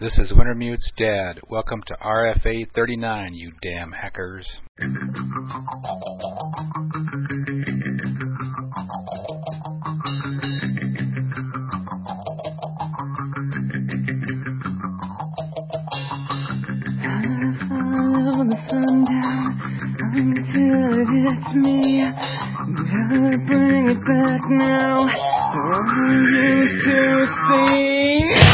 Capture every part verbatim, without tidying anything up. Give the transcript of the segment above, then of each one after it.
This is Wintermute's dad. Welcome to R F A thirty-nine, you damn hackers. The sundown until it hits me. Gotta bring it back now. I used to see.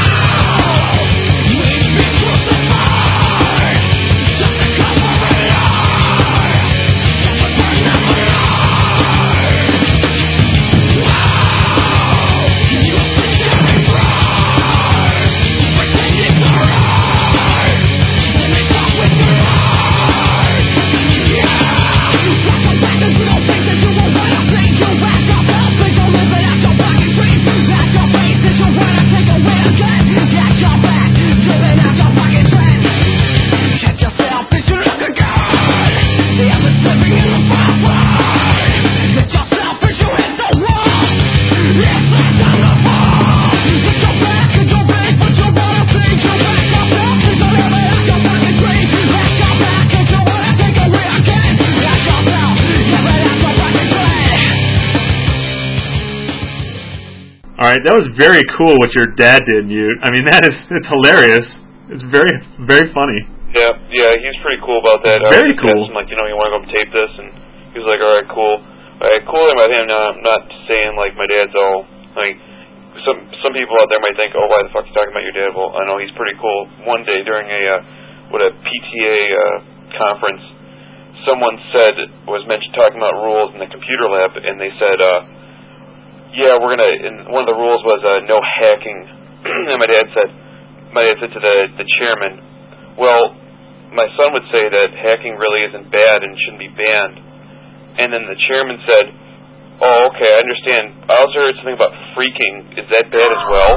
Alright, that was very cool what your dad did, Mute. I mean, that is, it's hilarious. It's very, very funny. Yeah, yeah, he's pretty cool about that. Very I cool. Asked him, like, you know, you want to go tape this? And he was like, alright, cool. Alright, cool thing about him, now, I'm not saying, like, my dad's all, like, some some people out there might think, oh, why the fuck are you talking about your dad? Well, I know he's pretty cool. One day during a, uh, what, a P T A uh, conference, someone said, was mentioned talking about rules in the computer lab, and they said, uh, yeah, we're gonna. And one of the rules was uh, no hacking. And my dad said, my dad said to the the chairman, "Well, my son would say that hacking really isn't bad and shouldn't be banned." And then the chairman said, "Oh, okay, I understand. I also heard something about freaking. Is that bad as well?"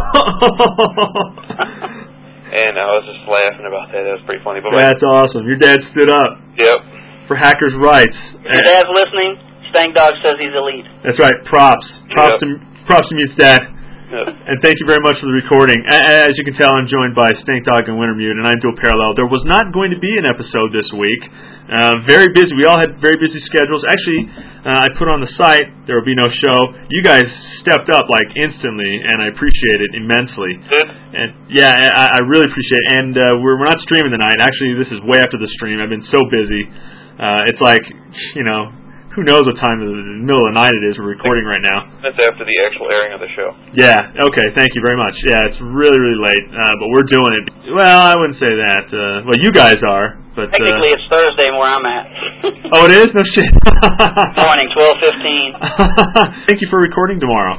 And I was just laughing about that. That was pretty funny. But That's my, awesome. Your dad stood up. Yep. For hackers' rights. If your dad's listening, Stank Dog says he's elite. That's right. Props. Props yep. to props to Mute's dad. Yep. And thank you very much for the recording. As you can tell, I'm joined by Stank Dog and Wintermute, and I'm Dual Parallel. There was not going to be an episode this week. Uh, very busy. We all had very busy schedules. Actually, uh, I put on the site there will be no show. You guys stepped up like instantly, and I appreciate it immensely. Good. And yeah, I, I really appreciate it. And uh, we're we're not streaming tonight. Actually, this is way after the stream. I've been so busy. Uh, it's like, you know, who knows what time of the middle of the night it is we're recording right now. That's after the actual airing of the show. Yeah, okay, thank you very much. Yeah, it's really, really late, uh, but we're doing it. Well, I wouldn't say that. Uh, well, you guys are, but... Technically, uh, it's Thursday where I'm at. Oh, it is? No shit. Morning, twelve fifteen. Thank you for recording tomorrow.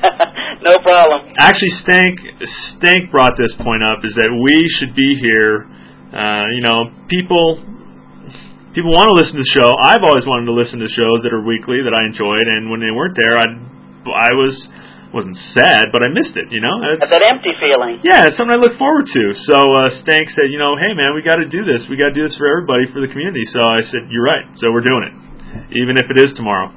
No problem. Actually, Stank, Stank brought this point up, is that we should be here, uh, you know, people... People want to listen to the show. I've always wanted to listen to shows that are weekly that I enjoyed, and when they weren't there, I, I was wasn't sad, but I missed it. You know, it's, that empty feeling. Yeah, it's something I look forward to. So uh, Stank said, you know, hey man, we got to do this. We got to do this for everybody, for the community. So I said, you're right. So we're doing it, even if it is tomorrow.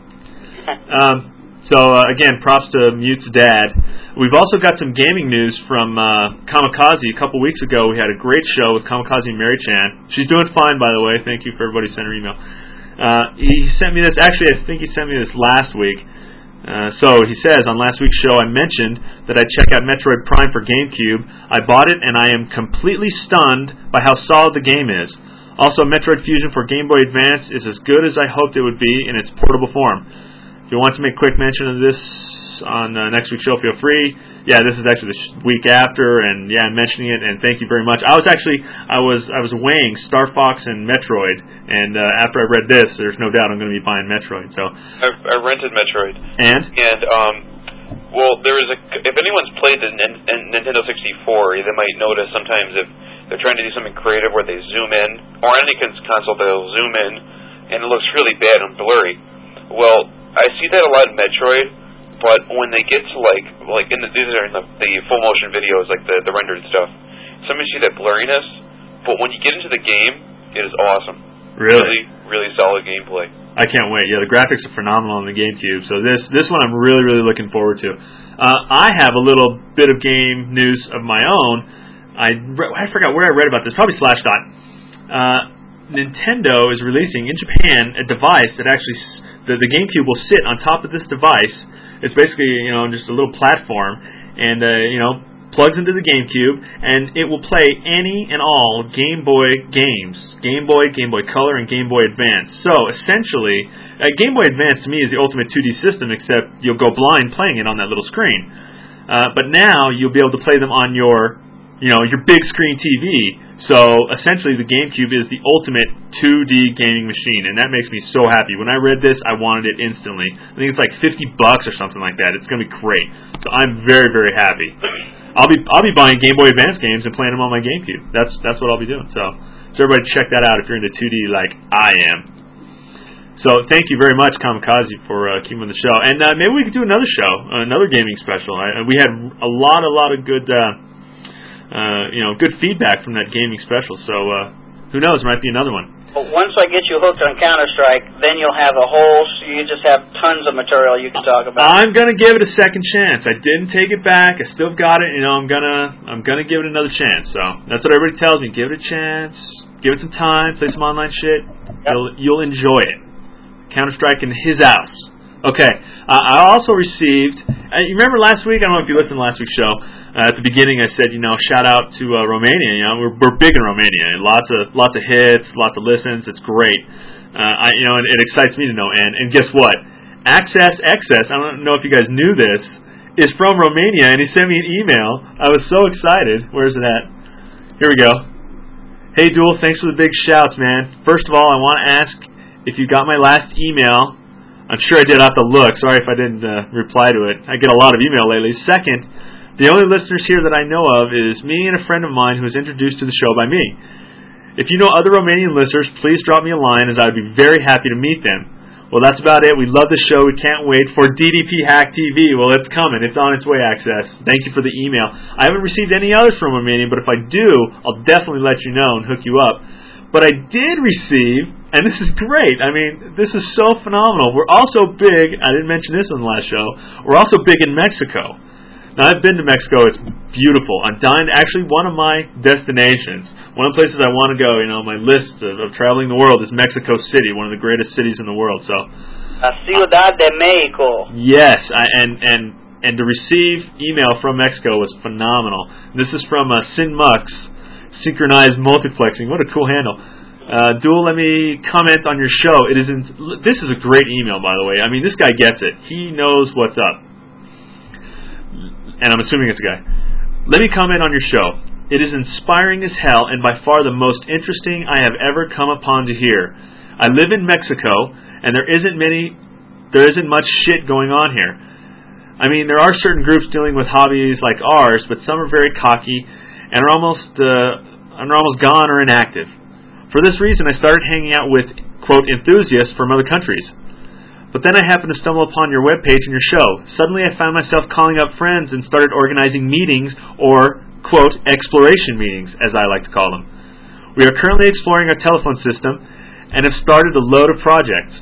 um, so uh, again, props to Mute's dad. We've also got some gaming news from uh, Kamikaze. A couple weeks ago, we had a great show with Kamikaze and Mary Chan. She's doing fine, by the way. Thank you for everybody sending her email. Uh, he sent me this. Actually, I think he sent me this last week. Uh, so he says, on last week's show, I mentioned that I'd check out Metroid Prime for GameCube. I bought it, and I am completely stunned by how solid the game is. Also, Metroid Fusion for Game Boy Advance is as good as I hoped it would be in its portable form. If you want to make a quick mention of this on uh, next week's show, feel free. Yeah, this is actually the sh- week after, and yeah, I'm mentioning it, and thank you very much. I was actually, I was I was weighing Star Fox and Metroid, and uh, after I read this, there's no doubt I'm going to be buying Metroid. So I, I rented Metroid. And? And, um, well, there is a, if anyone's played the N- N- Nintendo sixty-four, they might notice sometimes if they're trying to do something creative where they zoom in, or on any console they'll zoom in, and it looks really bad and blurry. Well, I see that a lot in Metroid, but when they get to like, like in the, these are in the, the full motion videos, like the, the rendered stuff, sometimes you see that blurriness, but when you get into the game, it is awesome. Really? Really, really solid gameplay. I can't wait. Yeah, the graphics are phenomenal on the GameCube, so this this one I'm really, really looking forward to. Uh, I have a little bit of game news of my own. I re- I forgot where I read about this. Probably Slashdot. Uh, Nintendo is releasing in Japan a device that actually s- the, the GameCube will sit on top of this device. It's basically, you know, just a little platform, and uh, you know, plugs into the GameCube, and it will play any and all Game Boy games: Game Boy, Game Boy Color, and Game Boy Advance. So essentially, uh, Game Boy Advance to me is the ultimate two D system, except you'll go blind playing it on that little screen. Uh, but now you'll be able to play them on your, you know, your big screen T V. So essentially, the GameCube is the ultimate two D gaming machine, and that makes me so happy. When I read this, I wanted it instantly. I think it's like fifty bucks or something like that. It's going to be great. So I'm very, very happy. I'll be I'll be buying Game Boy Advance games and playing them on my GameCube. That's that's what I'll be doing. So so everybody check that out if you're into two D like I am. So thank you very much, Kamikaze, for uh, keeping on the show. And uh, maybe we could do another show, uh, another gaming special. I, we had a lot, a lot of good. Uh, Uh, you know, good feedback from that gaming special. So, uh, who knows? Might be another one. Well, once I get you hooked on Counter-Strike, then you'll have a whole. You just have tons of material you can talk about. I'm gonna give it a second chance. I didn't take it back. I still got it. You know, I'm gonna, I'm gonna give it another chance. So that's what everybody tells me. Give it a chance. Give it some time. Play some online shit. Yep. You'll, you'll enjoy it. Counter-Strike in his house. Okay. Uh, I also received. Uh, you remember last week? I don't know if you listened to last week's show. Uh, at the beginning, I said, you know, shout out to uh, Romania. You know, we're we're big in Romania. Lots of lots of hits, lots of listens. It's great. Uh, I you know, and it excites me to know. And and guess what? Access Excess. I don't know if you guys knew this. Is from Romania, and he sent me an email. I was so excited. Where's it at? Here we go. Hey, Duel. Thanks for the big shouts, man. First of all, I want to ask if you got my last email. I'm sure I did. I have to look. Sorry if I didn't uh, reply to it. I get a lot of email lately. Second. The only listeners here that I know of is me and a friend of mine who was introduced to the show by me. If you know other Romanian listeners, please drop me a line, as I would be very happy to meet them. Well, that's about it. We love the show. We can't wait for D D P Hack T V. Well, it's coming. It's on its way, Access. Thank you for the email. I haven't received any others from Romania, but if I do, I'll definitely let you know and hook you up. But I did receive, and this is great. I mean, this is so phenomenal. We're also big, I didn't mention this on the last show, we're also big in Mexico. Now, I've been to Mexico. It's beautiful. I'm dying. Actually, one of my destinations, one of the places I want to go, you know, my list of, of traveling the world is Mexico City, one of the greatest cities in the world. So, La Ciudad de Mexico. Yes, I, and and and to receive email from Mexico was phenomenal. This is from uh, Sinmux, Synchronized Multiplexing. What a cool handle. Uh, Duel, let me comment on your show. It is in, this is a great email, by the way. I mean, this guy gets it. He knows what's up. And I'm assuming it's a guy. Let me comment on your show. It is inspiring as hell and by far the most interesting I have ever come upon to hear. I live in Mexico, and there isn't many, there isn't much shit going on here. I mean, there are certain groups dealing with hobbies like ours, but some are very cocky and are almost, uh, and are almost gone or inactive. For this reason, I started hanging out with, quote, enthusiasts from other countries. But then I happened to stumble upon your webpage and your show. Suddenly I found myself calling up friends and started organizing meetings, or, quote, exploration meetings, as I like to call them. We are currently exploring our telephone system and have started a load of projects.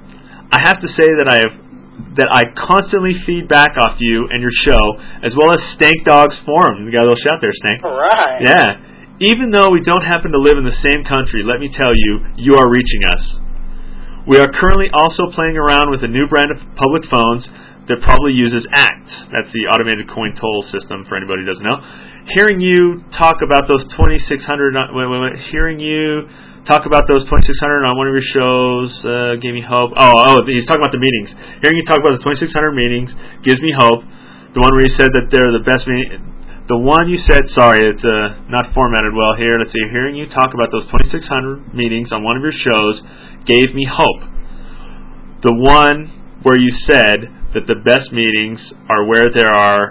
I have to say that I have that I constantly feed back off you and your show, as well as Stank Dog's forum. You got a little shout there, Stank. All right. Yeah. Even though we don't happen to live in the same country, let me tell you, you are reaching us. We are currently also playing around with a new brand of public phones that probably uses ACT. That's the automated coin toll system, for anybody who doesn't know. Hearing you talk about those twenty-six hundred, wait, wait, wait, hearing you talk about those twenty-six hundred on one of your shows uh, gave me hope. Oh, oh, he's talking about the meetings. Hearing you talk about the twenty-six hundred meetings gives me hope. The one where you said that they're the best meeting. The one you said, sorry, it's uh, not formatted well here. Let's see. Hearing you talk about those twenty-six hundred meetings on one of your shows gave me hope. The one where you said that the best meetings are where there are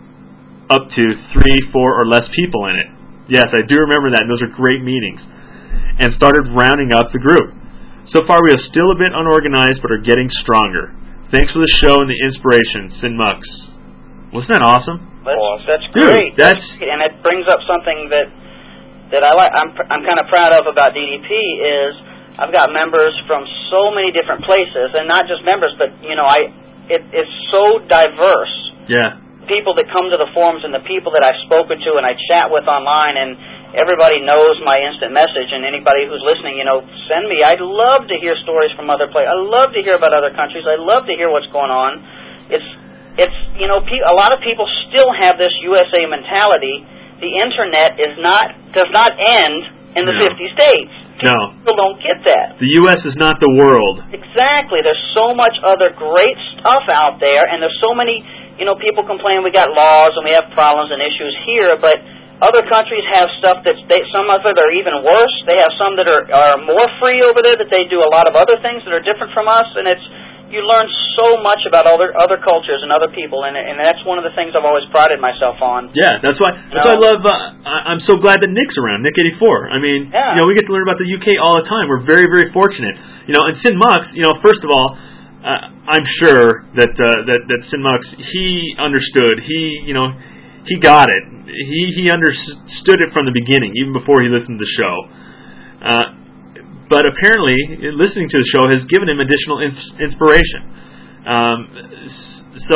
up to three, four, or less people in it. Yes, I do remember that, and those are great meetings. And started rounding up the group. So far, we are still a bit unorganized, but are getting stronger. Thanks for the show and the inspiration, Sinmux. Wasn't that awesome? That's, that's Dude, great. That's, and it brings up something that that I like. I'm I'm kind of proud of about D D P is I've got members from so many different places, and not just members, but you know, I it, it's so diverse. Yeah. people that come to the forums and the people that I've spoken to and I chat with online, and everybody knows my instant message, and anybody who's listening, you know, send me. I'd love to hear stories from other places. I love to hear about other countries. I love to hear what's going on. It's, it's you know, pe- a lot of people still have this U S A mentality. The Internet is not does not end in the No. fifty states. No. People don't get that. The U S is not the world. Exactly. There's so much other great stuff out there, and there's so many, you know, people complain we got laws and we have problems and issues here, but other countries have stuff that's, they, some of it are even worse. They have some that are, are more free over there, that they do a lot of other things that are different from us, and it's, you learn so much about other other cultures and other people, and and that's one of the things I've always prided myself on. Yeah, that's why. That's No. why I love. Uh, I- I'm so glad that Nick's around. Nick eighty-four. I mean, Yeah. you know, we get to learn about the U K all the time. We're very, very fortunate. You know, and Sin Mux. You know, first of all, uh, I'm sure that uh, that that Sin Mux, he understood. He, you know, he got it. He he understood it from the beginning, even before he listened to the show. Uh, But apparently, listening to the show has given him additional ins- inspiration. Um, so,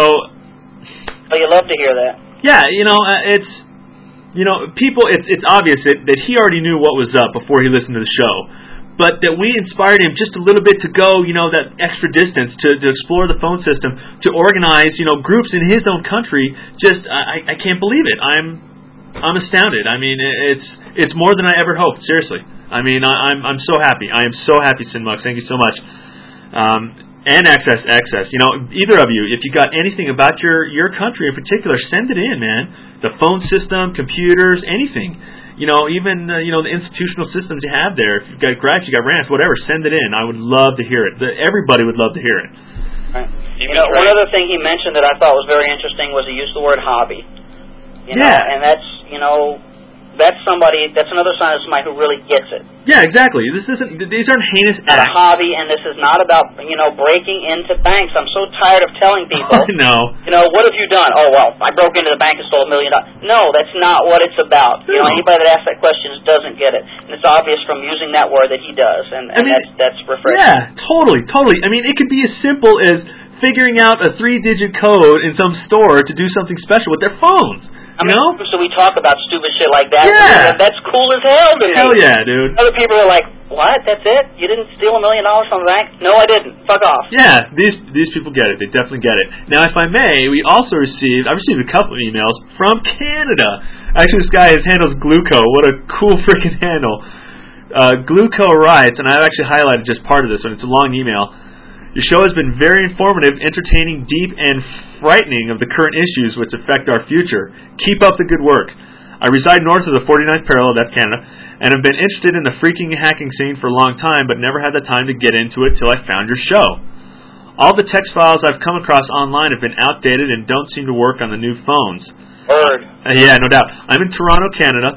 Oh, you love to hear that. yeah, you know, uh, it's, you know, people. It's it's obvious that, that he already knew what was up before he listened to the show, but that we inspired him just a little bit to go, you know, that extra distance to, to explore the phone system, to organize, you know, groups in his own country. Just, I, I can't believe it. I'm I'm astounded. I mean, it's it's more than I ever hoped. Seriously. I mean, I, I'm I'm so happy. I am so happy, Sinmux. Thank you so much. Um, and X S X S. You know, either of you, if you got anything about your, your country in particular, send it in, man. The phone system, computers, anything. You know, even uh, you know the institutional systems you have there. If you've got graphs, you got rants, whatever. Send it in. I would love to hear it. The, everybody would love to hear it. Right. You know, one other thing he mentioned that I thought was very interesting was he used the word hobby. You know, Yeah. and that's, you know, that's somebody, that's another sign of somebody who really gets it. Yeah, exactly. This isn't. These aren't heinous It's not a acts. hobby, and this is not about, you know, breaking into banks. I'm so tired of telling people, I know. you know, what have you done? Oh, well, I broke into the bank and stole a million dollars. No, that's not what it's about. You know, No. anybody that asks that question doesn't get it. And it's obvious from using that word that he does, and, and I mean, that's, that's refreshing. Yeah, totally, totally. I mean, it could be as simple as figuring out a three-digit code in some store to do something special with their phones. I You mean, know? so we talk about stupid shit like that. Yeah. That's cool as hell to me. Hell yeah, dude. Other people are like, what? That's it? You didn't steal a million dollars from the bank? No, I didn't. Fuck off. Yeah, these these people get it. They definitely get it. Now, if I may, we also received, I received a couple of emails from Canada. Actually, this guy, his handle's Gluco. What a cool freaking handle. Uh, Gluco writes, and I've actually highlighted just part of this one. It's a long email. Your show has been very informative, entertaining, deep, and frightening of the current issues which affect our future. Keep up the good work. I reside north of the forty-ninth parallel, that's Canada, and have been interested in the freaking hacking scene for a long time, but never had the time to get into it till I found your show. All the text files I've come across online have been outdated and don't seem to work on the new phones. Word. Uh, yeah, no doubt. I'm in Toronto, Canada,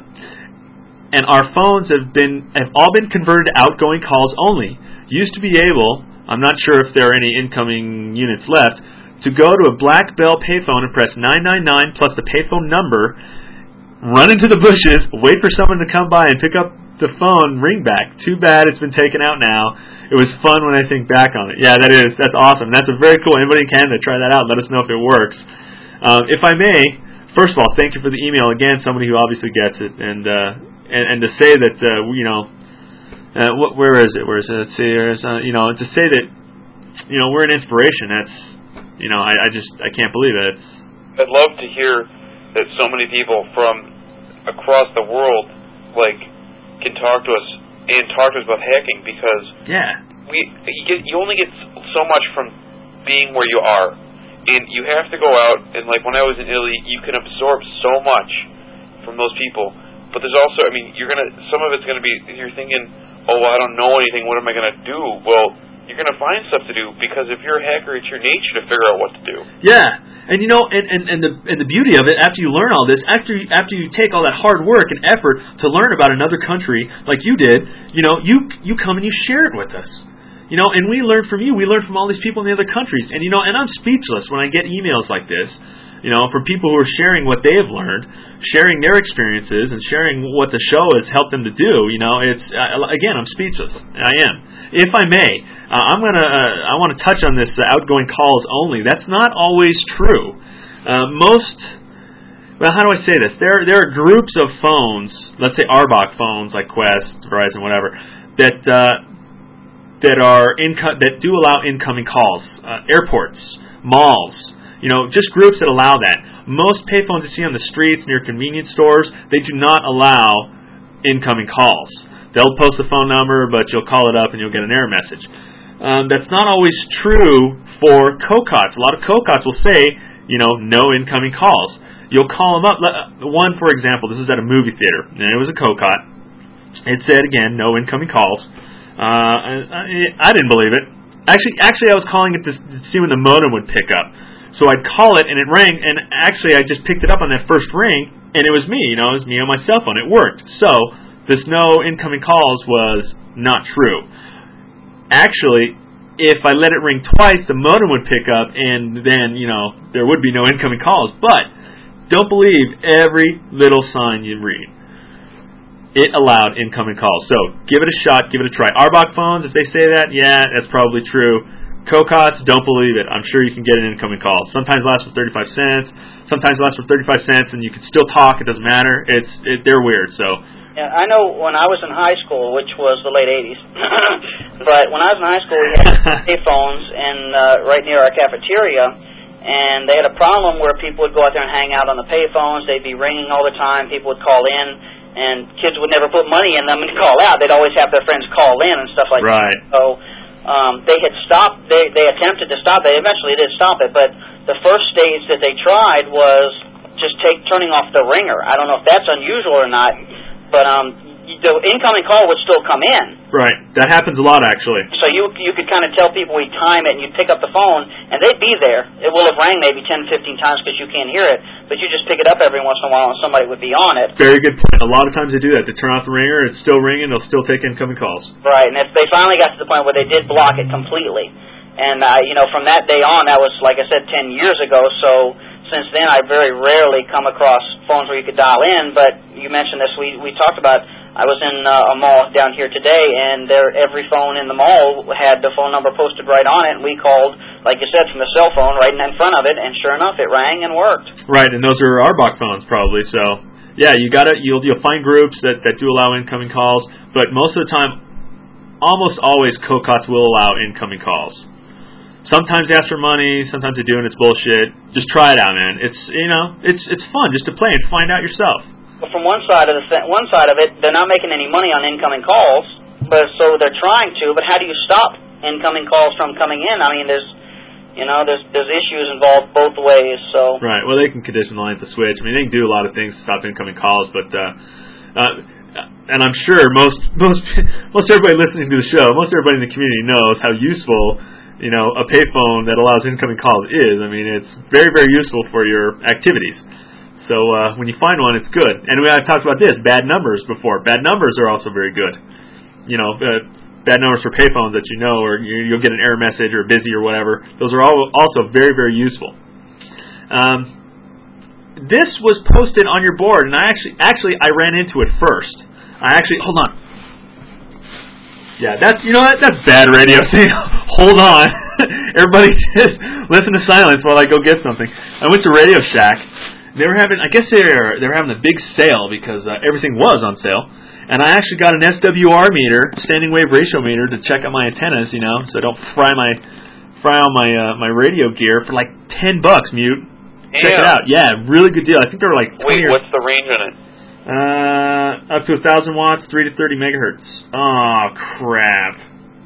and our phones have been have all been converted to outgoing calls only. Used to be able, I'm not sure if there are any incoming units left, to go to a Black Bell payphone and press nine nine nine plus the payphone number, run into the bushes, wait for someone to come by and pick up the phone, ring back. Too bad it's been taken out now. It was fun when I think back on it. Yeah, that is. That's awesome. That's a very cool. Anybody in Canada, try that out. Let us know if it works. Um, if I may, first of all, thank you for the email. Again, somebody who obviously gets it. And uh, and, and to say that, uh, you know, Uh, what, where is it? Where is it? Let's see. There's, uh, you know, to say that, you know, we're an inspiration. That's, you know, I, I just I can't believe it. It's, I'd love to hear that so many people from across the world, like, can talk to us and talk to us about hacking, because yeah, we you get you only get so much from being where you are, and you have to go out and, like, when I was in Italy, you can absorb so much from those people. But there's also, I mean, you're gonna some of it's gonna be you're thinking, oh, well, I don't know anything, what am I going to do? Well, you're going to find stuff to do, because if you're a hacker, it's your nature to figure out what to do. yeah. And, you know, and, and, and, the, and the beauty of it, after you learn all this, after you, after you take all that hard work and effort to learn about another country like you did, you know, you you come and you share it with us. You know, and we learn from you. We learn from all these people in the other countries. And, you know, and I'm speechless when I get emails like this, you know, from people who are sharing what they have learned, sharing their experiences, and sharing what the show has helped them to do. You know, it's uh, again, I'm speechless. I am. If I may, uh, I'm gonna. Uh, I want to touch on this uh, outgoing calls only. That's not always true. Uh, most, well, how do I say this? There, there are groups of phones, let's say A R B O C phones like Qwest, Verizon, whatever, that uh, that are inco- that do allow incoming calls. Uh, airports, malls, you know, just groups that allow that. Most payphones you see on the streets near convenience stores, they do not allow incoming calls. They'll post a phone number, but you'll call it up and you'll get an error message. Um, that's not always true for COCOTs. A lot of COCOTs will say, you know, no incoming calls. You'll call them up. One, for example, this is at a movie theater, and it was a COCOT. It said, again, no incoming calls. Uh, I, I didn't believe it. Actually, actually, I was calling it to see when the modem would pick up. So I'd call it, and it rang, and actually I just picked it up on that first ring, and it was me. You know, it was me on my cell phone. It worked. So this no incoming calls was not true. Actually, if I let it ring twice, the modem would pick up, and then, you know, there would be no incoming calls. But don't believe every little sign you read. It allowed incoming calls. So give it a shot, give it a try. A R B O C phones, if they say that, yeah, that's probably true. COCOTs, don't believe it. I'm sure you can get an incoming call. Sometimes it lasts for thirty-five cents. Sometimes it lasts for thirty-five cents, and you can still talk. It doesn't matter. It's it, they're weird. So. Yeah, I know when I was in high school, which was the late eighties, but when I was in high school, we had payphones in uh, right near our cafeteria, and they had a problem where people would go out there and hang out on the payphones. They'd be ringing all the time. People would call in, and kids would never put money in them and call out. They'd always have their friends call in and stuff like right. that. So um, they had stopped. They they attempted to stop it. They eventually did stop it, but the first stage that they tried was just take turning off the ringer. I don't know if that's unusual or not. But um, the incoming call would still come in. Right. That happens a lot, actually. So you you could kind of tell people we'd time it, and you'd pick up the phone, and they'd be there. It will have rang maybe ten, fifteen times because you can't hear it, but you just pick it up every once in a while, and somebody would be on it. Very good point. A lot of times they do that. They turn off the ringer, it's still ringing, they'll still take incoming calls. Right, and if they finally got to the point where they did block it completely. And, uh, you know, from that day on, that was, like I said, ten years ago, so since then I very rarely come across phones where you could dial in, but you mentioned this, we, we talked about, I was in uh, a mall down here today, and there every phone in the mall had the phone number posted right on it, and we called, like you said, from the cell phone right in front of it, and sure enough, it rang and worked. Right, and those are A R B O C phones probably, so yeah, you gotta you'll you'll find groups that, that do allow incoming calls, but most of the time, almost always COCOTs will allow incoming calls. Sometimes they ask for money, sometimes they do, and it's bullshit. Just try it out, man. It's you know, it's it's fun just to play and find out yourself. Well, from one side of the th- one side of it, they're not making any money on incoming calls, but so they're trying to. But how do you stop incoming calls from coming in? I mean, there's you know, there's there's issues involved both ways. So right. Well, they can condition the line to switch. I mean, they can do a lot of things to stop incoming calls, but uh, uh, and I'm sure most most most everybody listening to the show, most everybody in the community knows how useful, you know, a payphone that allows incoming calls is. I mean, it's very, very useful for your activities. So uh, when you find one, it's good. And we have talked about this, bad numbers before. Bad numbers are also very good. You know, uh, bad numbers for payphones that you know, or you, you'll get an error message or busy or whatever. Those are all also very, very useful. Um, this was posted on your board, and I actually, actually, I ran into it first. I actually, hold on. Yeah, that's, you know what, that's bad radio. See, hold on. Everybody just listen to silence while I go get something. I went to Radio Shack. They were having, I guess they were, they were having a big sale because uh, everything was on sale. And I actually got an S W R meter, standing wave ratio meter, to check out my antennas, you know, so I don't fry my fry all my uh, my radio gear for like ten bucks, mute. Check yeah. it out. Yeah, really good deal. I think they were like twenty. Wait, what's the range on it? Uh, up to a thousand watts, three to thirty megahertz. Oh crap!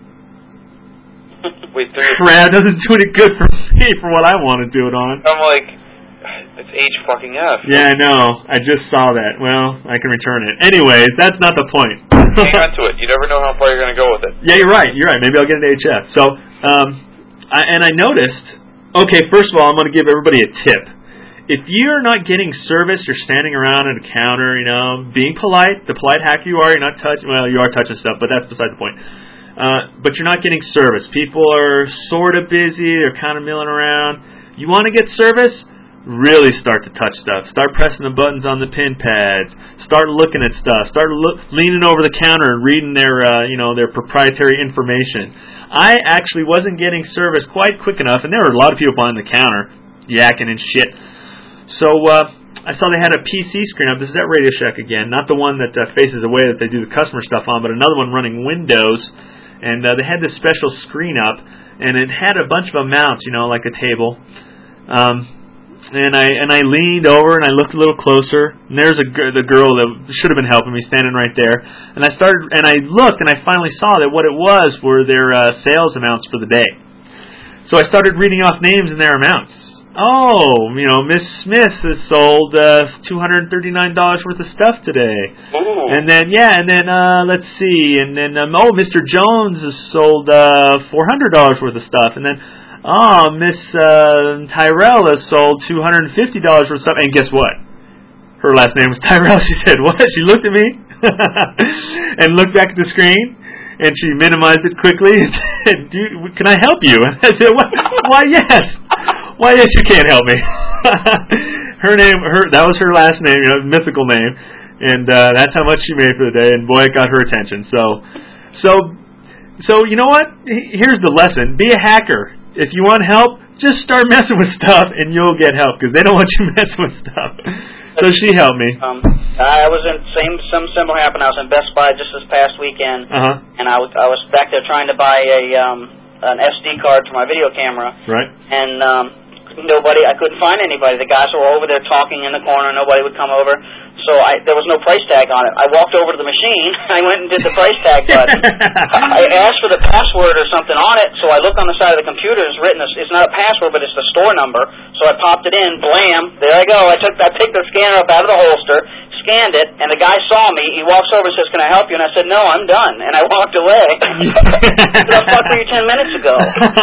Wait, three. Crap doesn't do any good for me for what I want to do it on. I'm like, it's H fucking F. Yeah, I know. I just saw that. Well, I can return it. Anyways, that's not the point. Hang on to it. You never know how far you're going to go with it. Yeah, you're right. You're right. Maybe I'll get into H F. So, um, I, and I noticed. Okay, first of all, I'm going to give everybody a tip. If you're not getting service, you're standing around at a counter, you know, being polite, the polite hacker you are, you're not touching, well, you are touching stuff, but that's beside the point. Uh, but you're not getting service. People are sort of busy, they're kind of milling around. You want to get service? Really start to touch stuff. Start pressing the buttons on the pin pads. Start looking at stuff. Start look, leaning over the counter and reading their, uh, you know, their proprietary information. I actually wasn't getting service quite quick enough, and there were a lot of people behind the counter yakking and shit. so uh, I saw they had a P C screen up. This is at Radio Shack again, not the one that uh, faces away that they do the customer stuff on, but another one running Windows. And uh, they had this special screen up, and it had a bunch of amounts, you know, like a table. Um, and I and I leaned over and I looked a little closer, and there's a the girl that should have been helping me standing right there. And I started and I looked and I finally saw that what it was were their uh, sales amounts for the day. So I started reading off names and their amounts. Oh, you know, Miss Smith has sold uh, two hundred thirty-nine dollars worth of stuff today. Ooh. And then yeah, and then uh, let's see, and then um, oh, Mister Jones has sold uh, four hundred dollars worth of stuff, and then. Oh, Miss uh, Tyrell has sold two hundred fifty dollars worth of stuff. And guess what? Her last name was Tyrell. She said, what? She looked at me and looked back at the screen, and she minimized it quickly and said, Do you, can I help you? And I said, what? Why, yes. Why, yes, you can't help me. her name, her that was her last name, you know, mythical name. And uh, that's how much she made for the day. And, boy, it got her attention. So, so, so you know what? Here's the lesson. Be a hacker. If you want help, just start messing with stuff, and you'll get help because they don't want you messing with stuff. So she helped me. Um, I was in same some similar happened. I was in Best Buy just this past weekend, uh-huh. and I was I was back there trying to buy a um, an S D card for my video camera. Right. And um, nobody, I couldn't find anybody. The guys were over there talking in the corner. Nobody would come over. So I, there was no price tag on it. I walked over to the machine. I went and did the price tag button. I asked for the password or something on it, so I look on the side of the computer. It's written. It's not a password, but it's the store number. So I popped it in. Blam! There I go. I took. I picked the scanner up out of the holster, scanned it, and the guy saw me. He walks over and says, "Can I help you?" And I said, "No, I'm done." And I walked away. What the fuck were you ten minutes ago?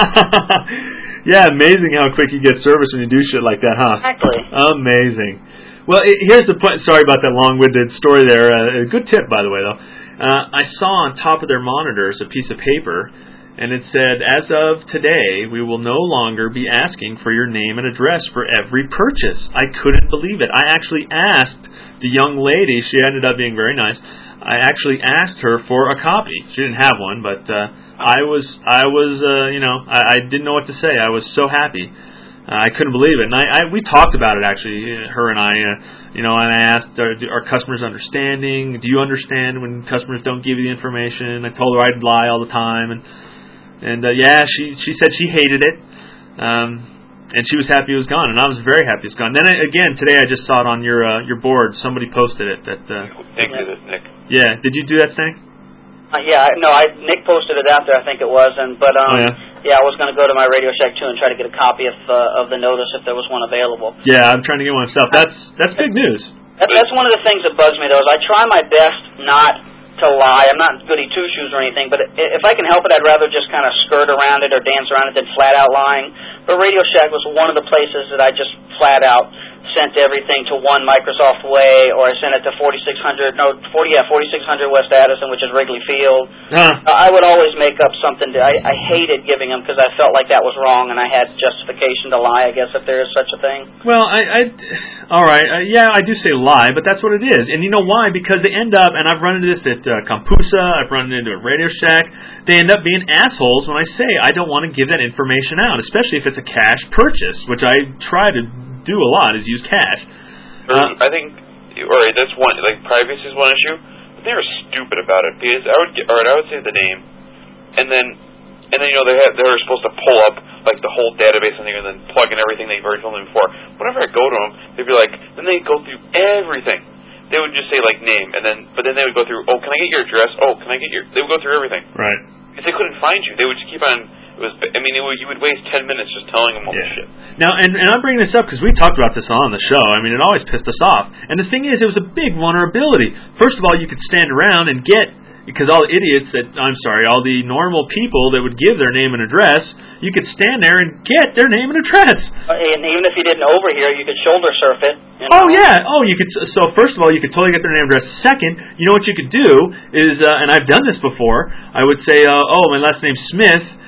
Yeah, amazing how quick you get service when you do shit like that, huh? Exactly. Amazing. Well, it, here's the point. Sorry about that long-winded story there. Uh, a good tip, by the way, though. Uh, I saw on top of their monitors a piece of paper, and it said, as of today, we will no longer be asking for your name and address for every purchase. I couldn't believe it. I actually asked the young lady. She ended up being very nice. I actually asked her for a copy. She didn't have one, but uh, I was, I was, uh, you know, I, I didn't know what to say. I was so happy. Uh, I couldn't believe it, and I, I we talked about it actually, her and I. Uh, you know, and I asked, are, are customers understanding? Do you understand when customers don't give you the information? I told her I'd lie all the time, and and uh, yeah, she she said she hated it, um, and she was happy it was gone, and I was very happy it's gone. Then I, again today, I just saw it on your uh, your board. Somebody posted it. That uh, Nick did it, Nick. Yeah, did you do that, Stank? Uh, yeah, I- no, I Nick posted it out there. I think it was, and but um, Oh, yeah? yeah, I was going to go to my Radio Shack too and try to get a copy of uh, of the notice if there was one available. Yeah, I'm trying to get one myself. That's that's big news. That, that's one of the things that bugs me, though, is I try my best not to lie. I'm not goody two-shoes or anything, but if I can help it, I'd rather just kind of skirt around it or dance around it than flat-out lying. But Radio Shack was one of the places that I just flat-out sent everything to one Microsoft Way, or I sent it to forty-six hundred, no, forty, yeah, forty-six hundred West Addison, which is Wrigley Field. Huh. I would always make up something. To, I, I hated giving them because I felt like that was wrong, and I had justification to lie, I guess, if there is such a thing. Well, I, I all right, uh, yeah, I do say lie, but that's what it is. And you know why? Because they end up, and I've run into this at uh, Compusa, I've run into it at Radio Shack, they end up being assholes when I say I don't want to give that information out, especially if it's a cash purchase, which I try to do a lot, is use cash. Uh, I think, all right, that's one, like, privacy is one issue, but they were stupid about it, because I would get, all right, I would say the name, and then, and then, you know, they had, they were supposed to pull up, like, the whole database and, and then plug in everything they've already told them before. Whenever I go to them, they'd be like, then they'd go through everything. They would just say, like, name, and then, but then they would go through, oh, can I get your address? Oh, can I get your, they would go through everything. Right. Because they couldn't find you. They would just keep on, it was, I mean, it would, you would waste ten minutes just telling them all Yeah. this shit. Now, and, and I'm bringing this up because we talked about this on the show. I mean, it always pissed us off. And the thing is, it was a big vulnerability. First of all, you could stand around and get, because all the idiots that, I'm sorry, all the normal people that would give their name and address, you could stand there and get their name and address. And even if you didn't overhear, you could shoulder surf it. You know? Oh, yeah. Oh, you could. So, first of all, you could totally get their name and address. Second, you know what you could do is, uh, and I've done this before, I would say, uh, oh, my last name's Smith,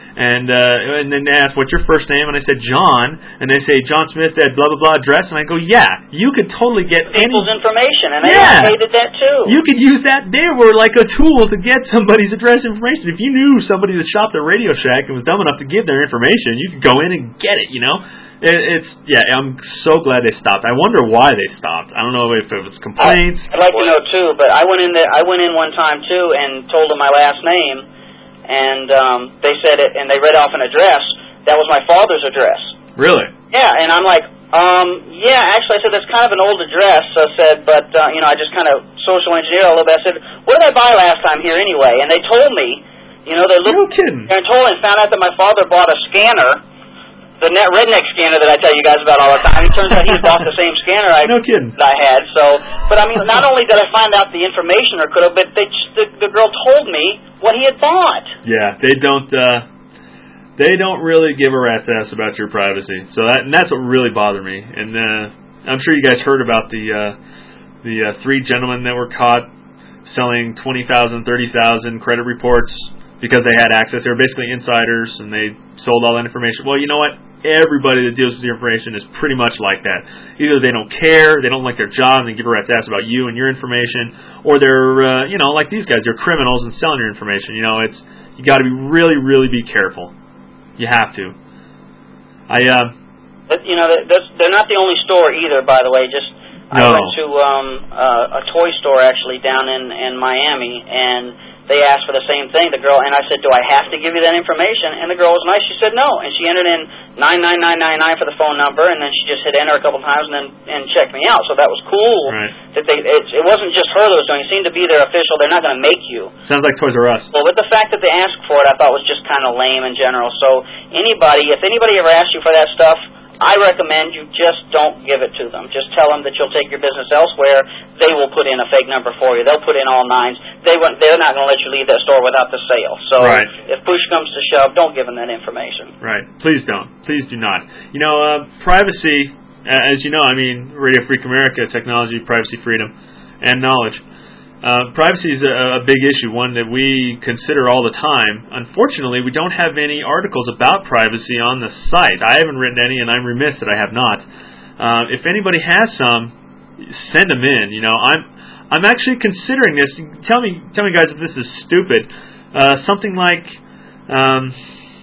And uh, and then they ask, what's your first name? And I said, John. And they say, John Smith at blah, blah, blah address. And I go, yeah, you could totally get people's any... information. And they yeah. hated that, too. You could use that. They were like a tool to get somebody's address information. If you knew somebody that shopped at Radio Shack and was dumb enough to give their information, you could go in and get it, you know? It, it's, yeah, I'm so glad they stopped. I wonder why they stopped. I don't know if it was complaints. I, I'd like to know, too, but I went in there, I went in one time, too, and told them my last name. And um, they said it, and they read off an address. That was my father's address. Really? Yeah, and I'm like, um, yeah, actually, I said, that's kind of an old address. I said, but, uh, you know, I just kind of social engineered a little bit. I said, what did I buy last time here anyway? And they told me, you know, they looked, no kidding. and told and found out that my father bought a scanner, the net redneck scanner that I tell you guys about all the time. It turns out he bought the same scanner I, no kidding. that I had. So, but I mean, not only did I find out the information, or could have, but they, the, the girl told me what he had bought. Yeah, they don't. Uh, they don't really give a rat's ass about your privacy. So that, and that's what really bothered me. And uh, I'm sure you guys heard about the uh, the uh, three gentlemen that were caught selling twenty thousand, thirty thousand credit reports because they had access. They were basically insiders, and they sold all that information. Well, you know what? Everybody that deals with your information is pretty much like that. Either they don't care, they don't like their job, and they give a rat's ass about you and your information, or they're, uh, you know, like these guys, they're criminals and selling your information. You know, it's you got to be really, really be careful. You have to. I, uh, but, you know, that's, they're not the only store either. By the way, just no. I went to um, uh, a toy store actually down in in Miami, and they asked for the same thing, the girl, and I said, do I have to give you that information? And the girl was nice. She said no, and she entered in nine nine nine nine nine for the phone number, and then she just hit enter a couple times and then and checked me out. So that was cool. Right. That they it, it wasn't just her that was doing it. It seemed to be their official. They're not going to make you. Sounds like Toys R Us. Well, but the fact that they asked for it, I thought was just kind of lame in general. So anybody, if anybody ever asks you for that stuff, I recommend you just don't give it to them. Just tell them that you'll take your business elsewhere. They will put in a fake number for you. They'll put in all nines. They won't, they're not going to let you leave that store without the sale. So right. if push comes to shove, don't give them that information. Right. Please don't. Please do not. You know, uh, privacy, uh, as you know, I mean, Radio Freak America, technology, privacy, freedom, and knowledge. Uh, privacy is a, a big issue, one that we consider all the time. Unfortunately, we don't have any articles about privacy on the site. I haven't written any, and I'm remiss that I have not. Uh, if anybody has some, send them in. You know, I'm I'm actually considering this. Tell me, tell me, guys, if this is stupid. Uh, something like um,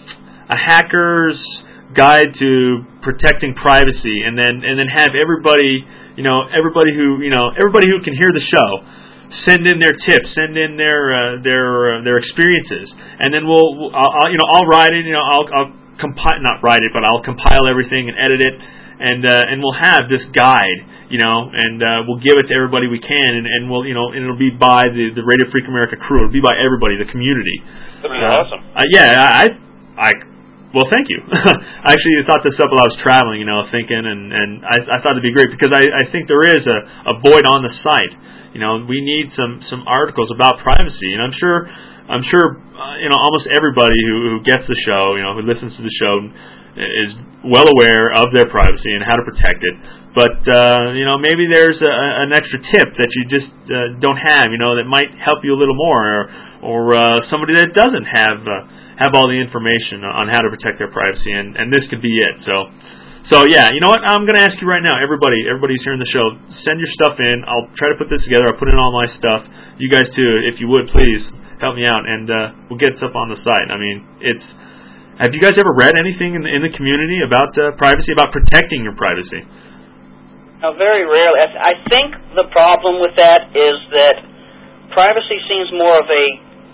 a hacker's guide to protecting privacy, and then and then have everybody, you know, everybody who you know, everybody who can hear the show. Send in their tips, send in their uh, their uh, their experiences, and then we'll I'll, I'll you know I'll write it, you know I'll I'll compile not write it, but I'll compile everything and edit it, and uh, and we'll have this guide, you know, and uh, we'll give it to everybody we can, and, and we'll you know and it'll be by the the Radio Freak America crew, it'll be by everybody, the community. That'd be uh, awesome. Uh, yeah, I I. Well, thank you. I actually thought this up while I was traveling, you know, thinking, and, and I, I thought it'd be great because I, I think there is a, a void on the site. You know, we need some, some articles about privacy, and I'm sure, I'm sure, uh, you know, almost everybody who, who gets the show, you know, who listens to the show, is well aware of their privacy and how to protect it. But uh, you know, maybe there's a, an extra tip that you just uh, don't have, you know, that might help you a little more, or, or uh, somebody that doesn't have. Uh, have all the information on how to protect their privacy, and, and this could be it. So, so yeah, you know what? I'm going to ask you right now, everybody, everybody's hearing the show, send your stuff in. I'll try to put this together. I'll put in all my stuff. You guys too, if you would, please help me out, and uh, we'll get stuff on the site. I mean, it's. Have you guys ever read anything in the, in the community about uh, privacy, about protecting your privacy? No, very rarely. I think the problem with that is that privacy seems more of a,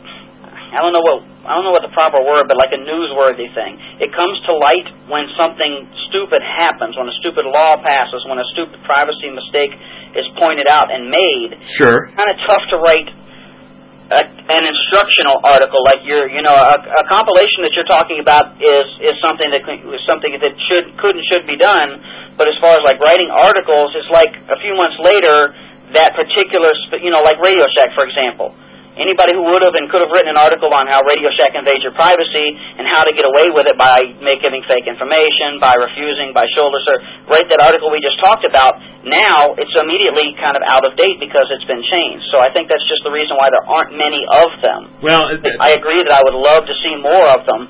I don't know what. I don't know what the proper word, but like a newsworthy thing. It comes to light when something stupid happens, when a stupid law passes, when a stupid privacy mistake is pointed out and made. Sure. It's kind of tough to write a, an instructional article like you're, you know, a, a compilation that you're talking about is is something that is something that should could and should be done. But as far as like writing articles, it's like a few months later that particular, you know, like Radio Shack, for example. Anybody who would have and could have written an article on how Radio Shack invades your privacy and how to get away with it by make, giving fake information, by refusing, by shoulder search, write that article we just talked about, now it's immediately kind of out of date because it's been changed. So I think that's just the reason why there aren't many of them. Well, I agree that I would love to see more of them.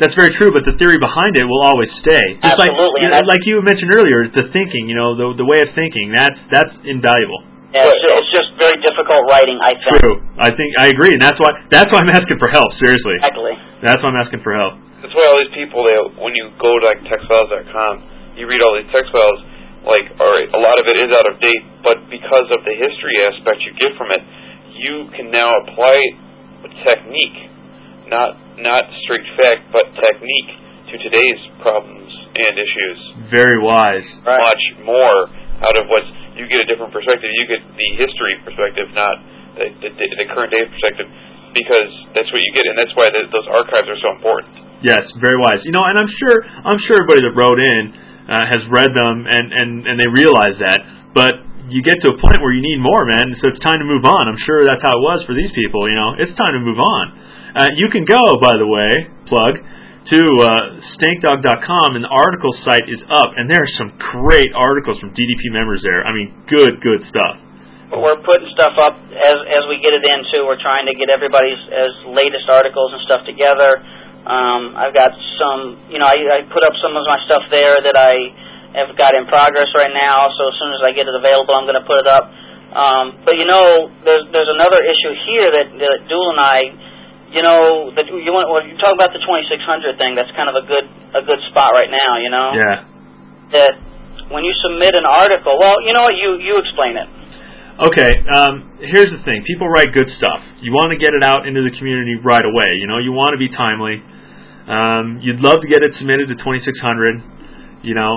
That's very true, but the theory behind it will always stay. Just Absolutely. like, you know, like you mentioned earlier, the thinking, you know, the the way of thinking, that's that's invaluable. Yeah, it's, it's just very difficult writing, I think. True. I think I agree, and that's why that's why I'm asking for help. Seriously. Exactly. That's why I'm asking for help. That's why all these people, they, when you go to like text files dot com, you read all these text files, like, all right, a lot of it is out of date, but because of the history aspect you get from it, you can now apply technique, not not straight fact, but technique to today's problems and issues. Very wise. Right. Much more out of what's, you get a different perspective. You get the history perspective, not the, the, the current day perspective, because that's what you get, and that's why the, those archives are so important. Yes, very wise. You know, and I'm sure I'm sure everybody that wrote in uh, has read them, and, and, and they realize that, but you get to a point where you need more, man, so it's time to move on. I'm sure that's how it was for these people, you know. It's time to move on. Uh, you can go, by the way, plug, to uh, stank dog dot com, and the article site is up, and there are some great articles from D D P members there. I mean, good, good stuff. We're putting stuff up as as we get it in, too. We're trying to get everybody's as latest articles and stuff together. Um, I've got some, you know, I, I put up some of my stuff there that I have got in progress right now, so as soon as I get it available, I'm going to put it up. Um, but, you know, there's there's another issue here that, that Duel and I, you know, that you want, well, you talk about the twenty-six hundred thing. That's kind of a good a good spot right now, you know? Yeah. That when you submit an article, well, you know what, you, you explain it. Okay, um, here's the thing. People write good stuff. You want to get it out into the community right away. You know, you want to be timely. Um, you'd love to get it submitted to twenty-six hundred. You know,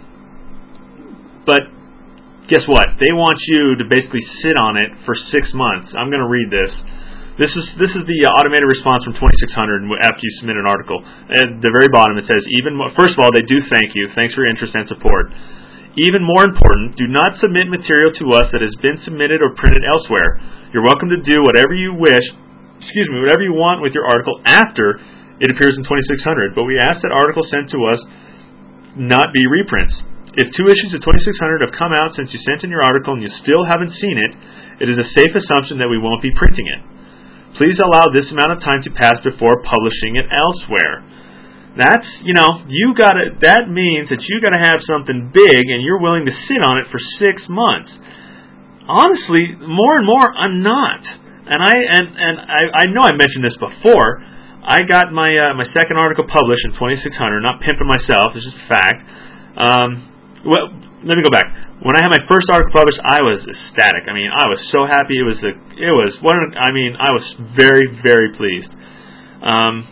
um, but guess what? They want you to basically sit on it for six months. I'm going to read this. This is this is the uh, automated response from twenty-six hundred after you submit an article. At the very bottom it says, even more, first of all, they do thank you. Thanks for your interest and support. Even more important, do not submit material to us that has been submitted or printed elsewhere. You're welcome to do whatever you wish, excuse me, whatever you want with your article after it appears in twenty-six hundred, but we ask that articles sent to us not be reprints. If two issues of twenty-six hundred have come out since you sent in your article and you still haven't seen it, it is a safe assumption that we won't be printing it. Please allow this amount of time to pass before publishing it elsewhere. That's, you know, you gotta, that means that you gotta have something big and you're willing to sit on it for six months. Honestly, more and more, I'm not. And I, and, and I, I know I mentioned this before. I got my, uh, my second article published in twenty-six hundred, not pimping myself, it's just a fact. Um, well, let me go back. When I had my first article published, I was ecstatic. I mean, I was so happy. It was a, it was one. I mean, I was very, very pleased. Um,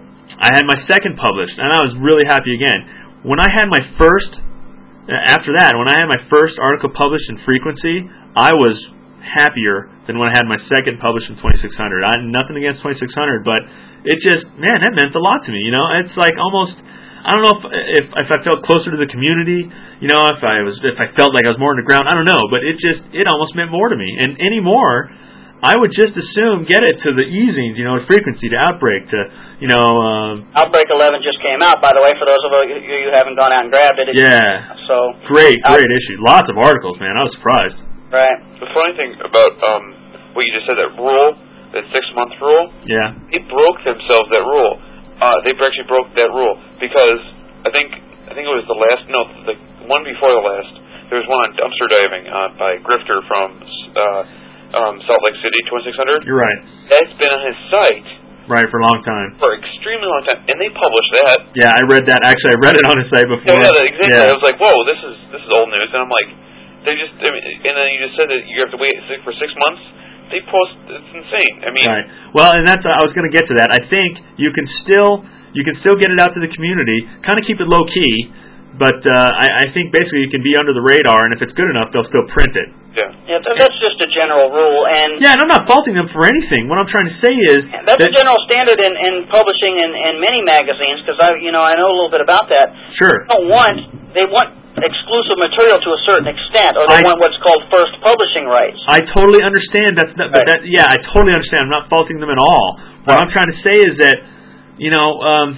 I had my second published, and I was really happy again. When I had my first, after that, when I had my first article published in Frequency, I was happier than when I had my second published in twenty-six hundred. I had nothing against twenty-six hundred, but it just, man, that meant a lot to me. You know, it's like almost. I don't know if, if if I felt closer to the community, you know, if I was if I felt like I was more on the ground. I don't know, but it just it almost meant more to me. And anymore, I would just assume get it to the easings, you know, Frequency, to Outbreak, to you know. Um, Outbreak eleven just came out, by the way, for those of you who haven't gone out and grabbed it. Yeah. So great, great uh, issue. Lots of articles, man. I was surprised. Right. The funny thing about um, what you just said, that rule, that six month rule. Yeah. They broke themselves that rule. Uh, they actually broke that rule because I think I think it was the last no the one before the last there was one on dumpster diving uh, by Grifter from uh, um, Salt Lake City twenty-six hundred. You're right. That's been on his site right for a long time for an extremely long time, and they published that. Yeah, I read that. Actually, I read it on his site before. Yeah, yeah exactly. Yeah. I was like, whoa, this is this is old news, and I'm like, they just I mean, and then you just said that you have to wait for six months. They post, it's insane. I mean, right. Well, and that's I was going to get to that. I think you can still you can still get it out to the community, kind of keep it low key, but uh, I, I think basically you can be under the radar, and if it's good enough, they'll still print it. Yeah. Yeah, that's just a general rule, and yeah, and I'm not faulting them for anything. What I'm trying to say is that's that, a general standard in, in publishing in, in many magazines, because I, you know, I know a little bit about that. Sure. They don't want they want exclusive material to a certain extent, or they I, want what's called first publishing rights. I totally understand. That's not, but right. that, yeah, I totally understand. I'm not faulting them at all. What right. I'm trying to say is that, you know, um,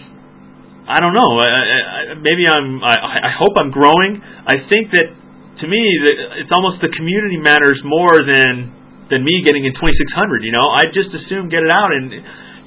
I don't know. I, I, maybe I'm. I, I hope I'm growing. I think that to me, that it's almost the community matters more than than me getting in twenty-six hundred. You know, I just assume get it out and.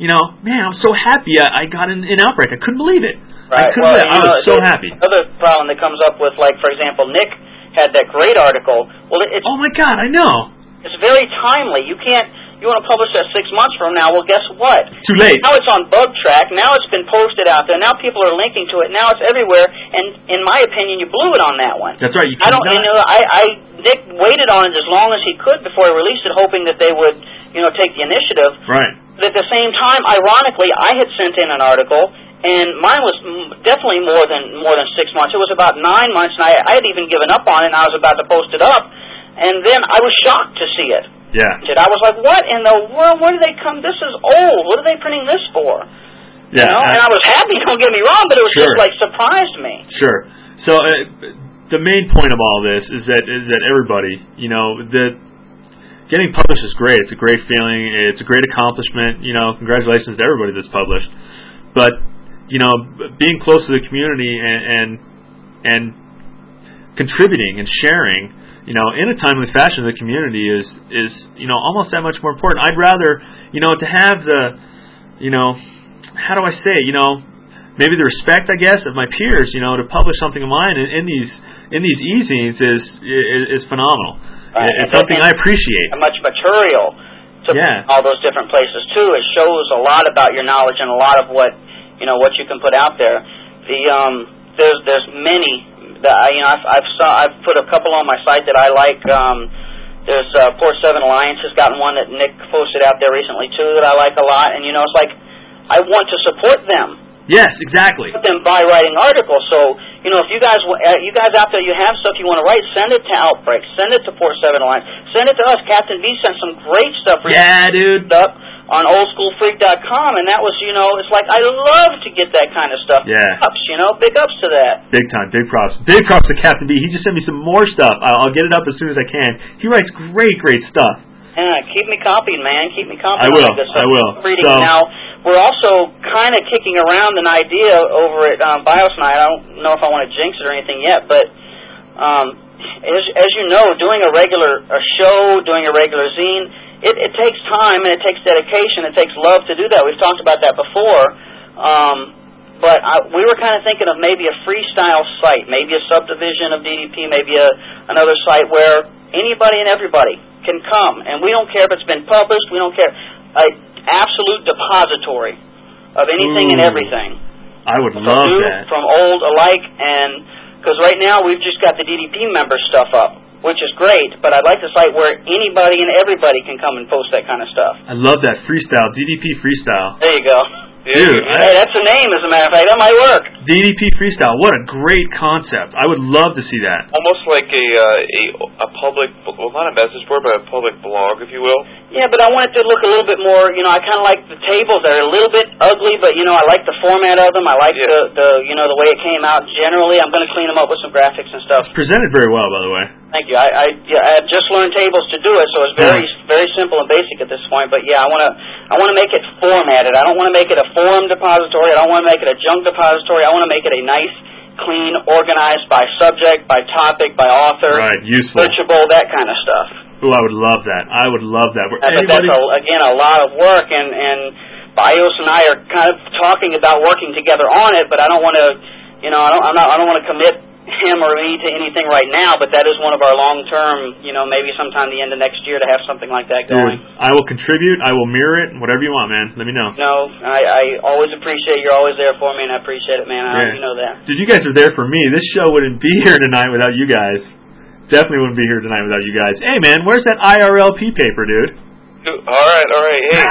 you know, man, I'm so happy I, I got an, an outbreak. I couldn't believe it. Right. I couldn't Well, believe it. I you know, was so the happy. Another problem that comes up with, like, for example, Nick had that great article. Well, it's Oh, my God, I know. it's very timely. You can't. You want to publish that six months from now? Well, guess what? Too late. Now it's on Bug Track. Now it's been posted out there. Now people are linking to it. Now it's everywhere. And in my opinion, you blew it on that one. That's right. You I don't. cannot- You know, I, I Nick waited on it as long as he could before he released it, hoping that they would, you know, take the initiative. Right. But at the same time, ironically, I had sent in an article, and mine was m- definitely more than more than six months. It was about nine months, and I, I had even given up on it, and I was about to post it up. And then I was shocked to see it. Yeah. I was like, what in the world? Where do they come? This is old. What are they printing this for? Yeah. You know? I- And I was happy, don't get me wrong, but it was Sure. just like surprised me. Sure. So uh, the main point of all this is that is that everybody, you know, that getting published is great. It's a great feeling. It's a great accomplishment. You know, congratulations to everybody that's published. But you know, being close to the community and and, and contributing and sharing, you know, in a timely fashion, the community is is you know almost that much more important. I'd rather, you know, to have the, you know, how do I say, it? you know, maybe the respect, I guess, of my peers, you know, to publish something of mine in, in these in these e-zines is is, is phenomenal. Right. It's something I appreciate. Much material to Yeah. all those different places too. It shows a lot about your knowledge and a lot of what you know what you can put out there. The um, there's there's many. That I, you know, I've I've, saw, I've put a couple on my site that I like. Um, there's uh, Port Seven Alliance has gotten one that Nick posted out there recently too that I like a lot. And you know, it's like I want to support them. Yes, exactly. Support them by writing articles. So you know, if you guys uh, you guys out there, you have stuff you want to write, send it to Outbreak, send it to Port Seven Alliance, send it to us. Captain B sent some great stuff. Yeah, dude. Up on old school freak dot com, and that was, you know, it's like I love to get that kind of stuff. Yeah. Big ups, you know, big ups to that. Big time, big props. Big props to Captain B. He just sent me some more stuff. I'll, I'll get it up as soon as I can. He writes great, great stuff. Yeah, keep me copied, man. Keep me copied. I will, on that good stuff. I will. Reading So, now, we're also kind of kicking around an idea over at um, BIOS Night. I don't know if I want to jinx it or anything yet, but um, as, as you know, doing a regular a show, doing a regular zine, It, it takes time and it takes dedication. It takes love to do that. We've talked about that before. Um, but I, we were kind of thinking of maybe a freestyle site, maybe a subdivision of D D P, maybe a, another site where anybody and everybody can come. And we don't care if it's been published. We don't care. An absolute depository of anything Ooh, and everything. I would From love new, that. From old alike. And because right now we've just got the D D P member stuff up, which is great, but I'd like a site where anybody and everybody can come and post that kind of stuff. I love that freestyle, D D P freestyle. There you go. Dude, hey, that's a name, as a matter of fact. That might work. D D P freestyle, what a great concept. I would love to see that. Almost like a uh, a a public, well, not a message board, but a public blog, if you will. Yeah, but I want it to look a little bit more, you know, I kind of like the tables. They're a little bit ugly, but, you know, I like the format of them. I like Yeah. the, the, you know, the way it came out. Generally, I'm going to clean them up with some graphics and stuff. It's presented very well, by the way. Thank you. I, I, yeah, I had just learned tables to do it, so it's very, very simple and basic at this point. But yeah, I want to, I want to make it formatted. I don't want to make it a forum depository. I don't want to make it a junk depository. I want to make it a nice, clean, organized by subject, by topic, by author, Right, useful. searchable, that kind of stuff. Ooh, I would love that. I would love that. Where Uh, but anybody- that's a, again a lot of work, and and BIOS and I are kind of talking about working together on it. But I don't want to, you know, I don't, I'm not, I don't want to commit him or me to anything right now, but that is one of our long-term, you know, maybe sometime the end of next year to have something like that going. Dude, I will contribute. I will mirror it. Whatever you want, man. Let me know. No, I, I always appreciate you're always there for me, and I appreciate it, man. I, Yeah. You know that. Dude, you guys are there for me. This show wouldn't be here tonight without you guys. Definitely wouldn't be here tonight without you guys. Hey, man, where's that I R L P paper, dude? All right, all right. Hey,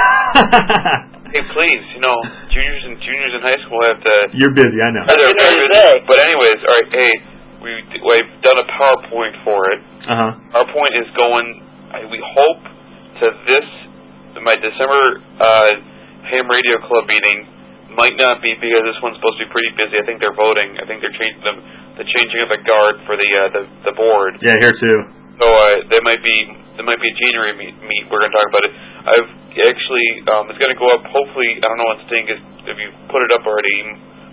hey, please. You know, juniors and juniors in high school have to. You're busy, I know. They're Good very news busy. day. But anyways, all right. Hey, we we've done a PowerPoint for it. Uh-huh. Our point is going. I- We hope to this my December uh, Ham Radio Club meeting might not be because this one's supposed to be pretty busy. I think they're voting. I think they're changing the the changing of the guard for the uh, the the board. Yeah, here too. So uh, there might be there might be a January meet. meet. We're going to talk about it. I've actually um, it's going to go up. Hopefully, I don't know when Sting is if you put it up already.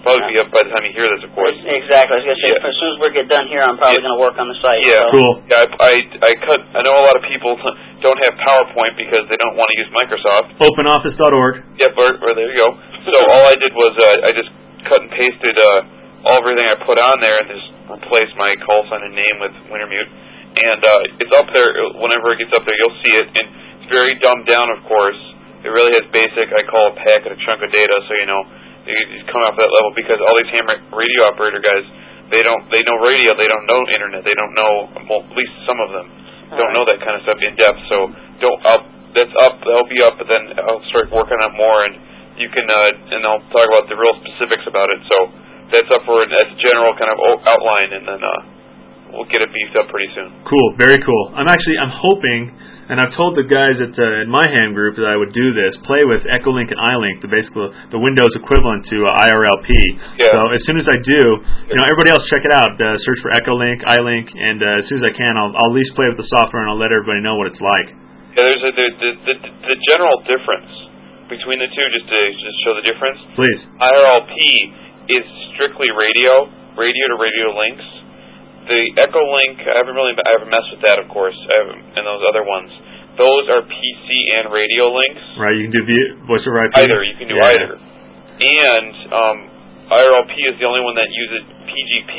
probably be up by the time you hear this, of course. Exactly. I was gonna say Yeah. as soon as we get done here, I'm probably Yeah. gonna work on the site. Yeah, so. Cool. Yeah, I, I I cut. I know a lot of people don't have PowerPoint because they don't want to use Microsoft. open office dot org. Yep, or, or there you go. So all I did was uh, I just cut and pasted uh, all everything I put on there and just replaced my call sign and name with Wintermute. And uh, it's up there. Whenever it gets up there, you'll see it. And it's very dumbed down, of course. It really has basic. I call a packet a chunk of data, so you know you just come off that level because all these ham radio operator guys, they don't they know radio, they don't know internet, they don't know, well, at least some of them don't know that kind of stuff in depth. So don't I'll, that's up. That'll be up, but then I'll start working on it more, and you can uh, and I'll talk about the real specifics about it. So that's up for as a general kind of outline, and then uh, we'll get it beefed up pretty soon. Cool, very cool. I'm actually I'm hoping, and I've told the guys at uh, in my ham group that I would do this, play with Echolink and iLink, the basically the Windows equivalent to uh, I R L P. Yeah. So as soon as I do, you know, everybody else check it out. Uh, search for Echolink, iLink, and uh, as soon as I can, I'll, I'll at least play with the software and I'll let everybody know what it's like. Yeah, there's a, the, the the the general difference between the two, just to just show the difference. Please. I R L P is strictly radio, radio to radio links. The Echolink, I haven't really, I haven't messed with that, of course, I haven't, and those other ones. Those are P C and radio links. Right, you can do v- voice over I P. Either, you can do yeah. either. And um, I R L P is the only one that uses P G P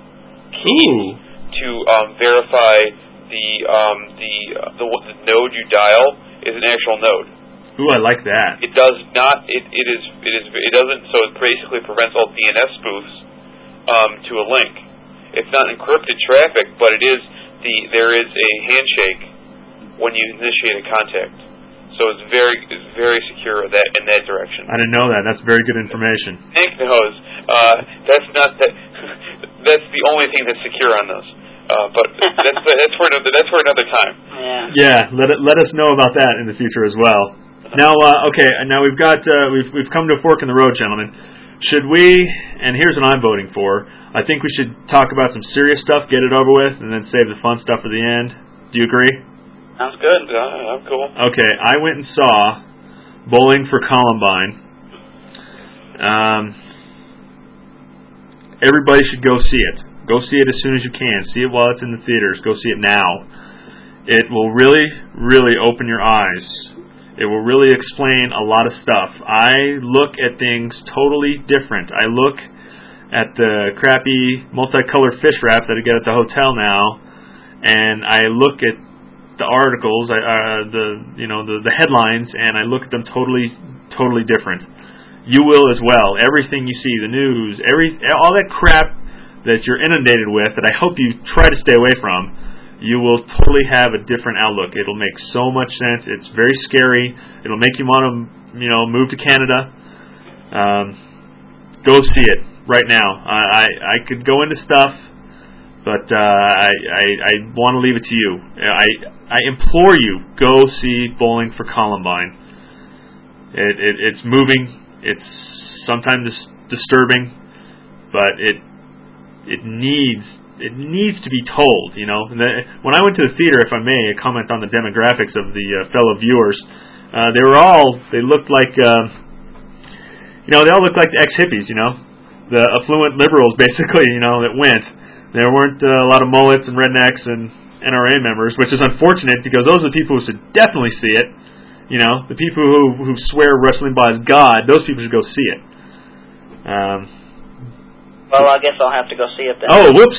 keys to um, verify the um, the, uh, the the node you dial is an actual node. Ooh, I like that. It does not. It it is it is it doesn't. So it basically prevents all D N S spoofs um, to a link. It's not encrypted traffic, but it is the there is a handshake when you initiate a contact. So it's very it's very secure that in that direction. I didn't know that. That's very good information. Hank knows. Uh, that's not that. That's the only thing that's secure on those. Uh, but that's that's for another that's for another time. Yeah. Yeah, let it, let us know about that in the future as well. Now, uh, okay, now we've got uh, we've we've come to a fork in the road, gentlemen. Should we? And here's what I'm voting for. I think we should talk about some serious stuff, get it over with, and then save the fun stuff for the end. Do you agree? Sounds good. Uh, I'm cool. Okay, I went and saw Bowling for Columbine. Um, everybody should go see it. Go see it as soon as you can. See it while it's in the theaters. Go see it now. It will really, really open your eyes. It will really explain a lot of stuff. I look at things totally different. I look at the crappy multicolored fish wrap that I get at the hotel now, and I look at the articles, I, uh, the you know the, the headlines, and I look at them totally, totally different. You will as well. Everything you see, the news, every all that crap that you're inundated with, that I hope you try to stay away from, you will totally have a different outlook. It'll make so much sense. It's very scary. It'll make you want to, you know, move to Canada. Um, go see it right now. I, I, I could go into stuff, but uh, I, I, I want to leave it to you. I, I implore you, go see Bowling for Columbine. It, it, it's moving. It's sometimes disturbing, but it it needs. It needs to be told, you know. When I went to the theater, if I may, comment on the demographics of the uh, fellow viewers. Uh, they were all, they looked like, uh, you know, they all looked like the ex-hippies, you know. The affluent liberals, basically, you know, that went. There weren't uh, a lot of mullets and rednecks and N R A members, which is unfortunate because those are the people who should definitely see it. You know, the people who, who swear Wrestling Limbaugh is God, those people should go see it. Um... Well, I guess I'll have to go see it then. Oh, whoops!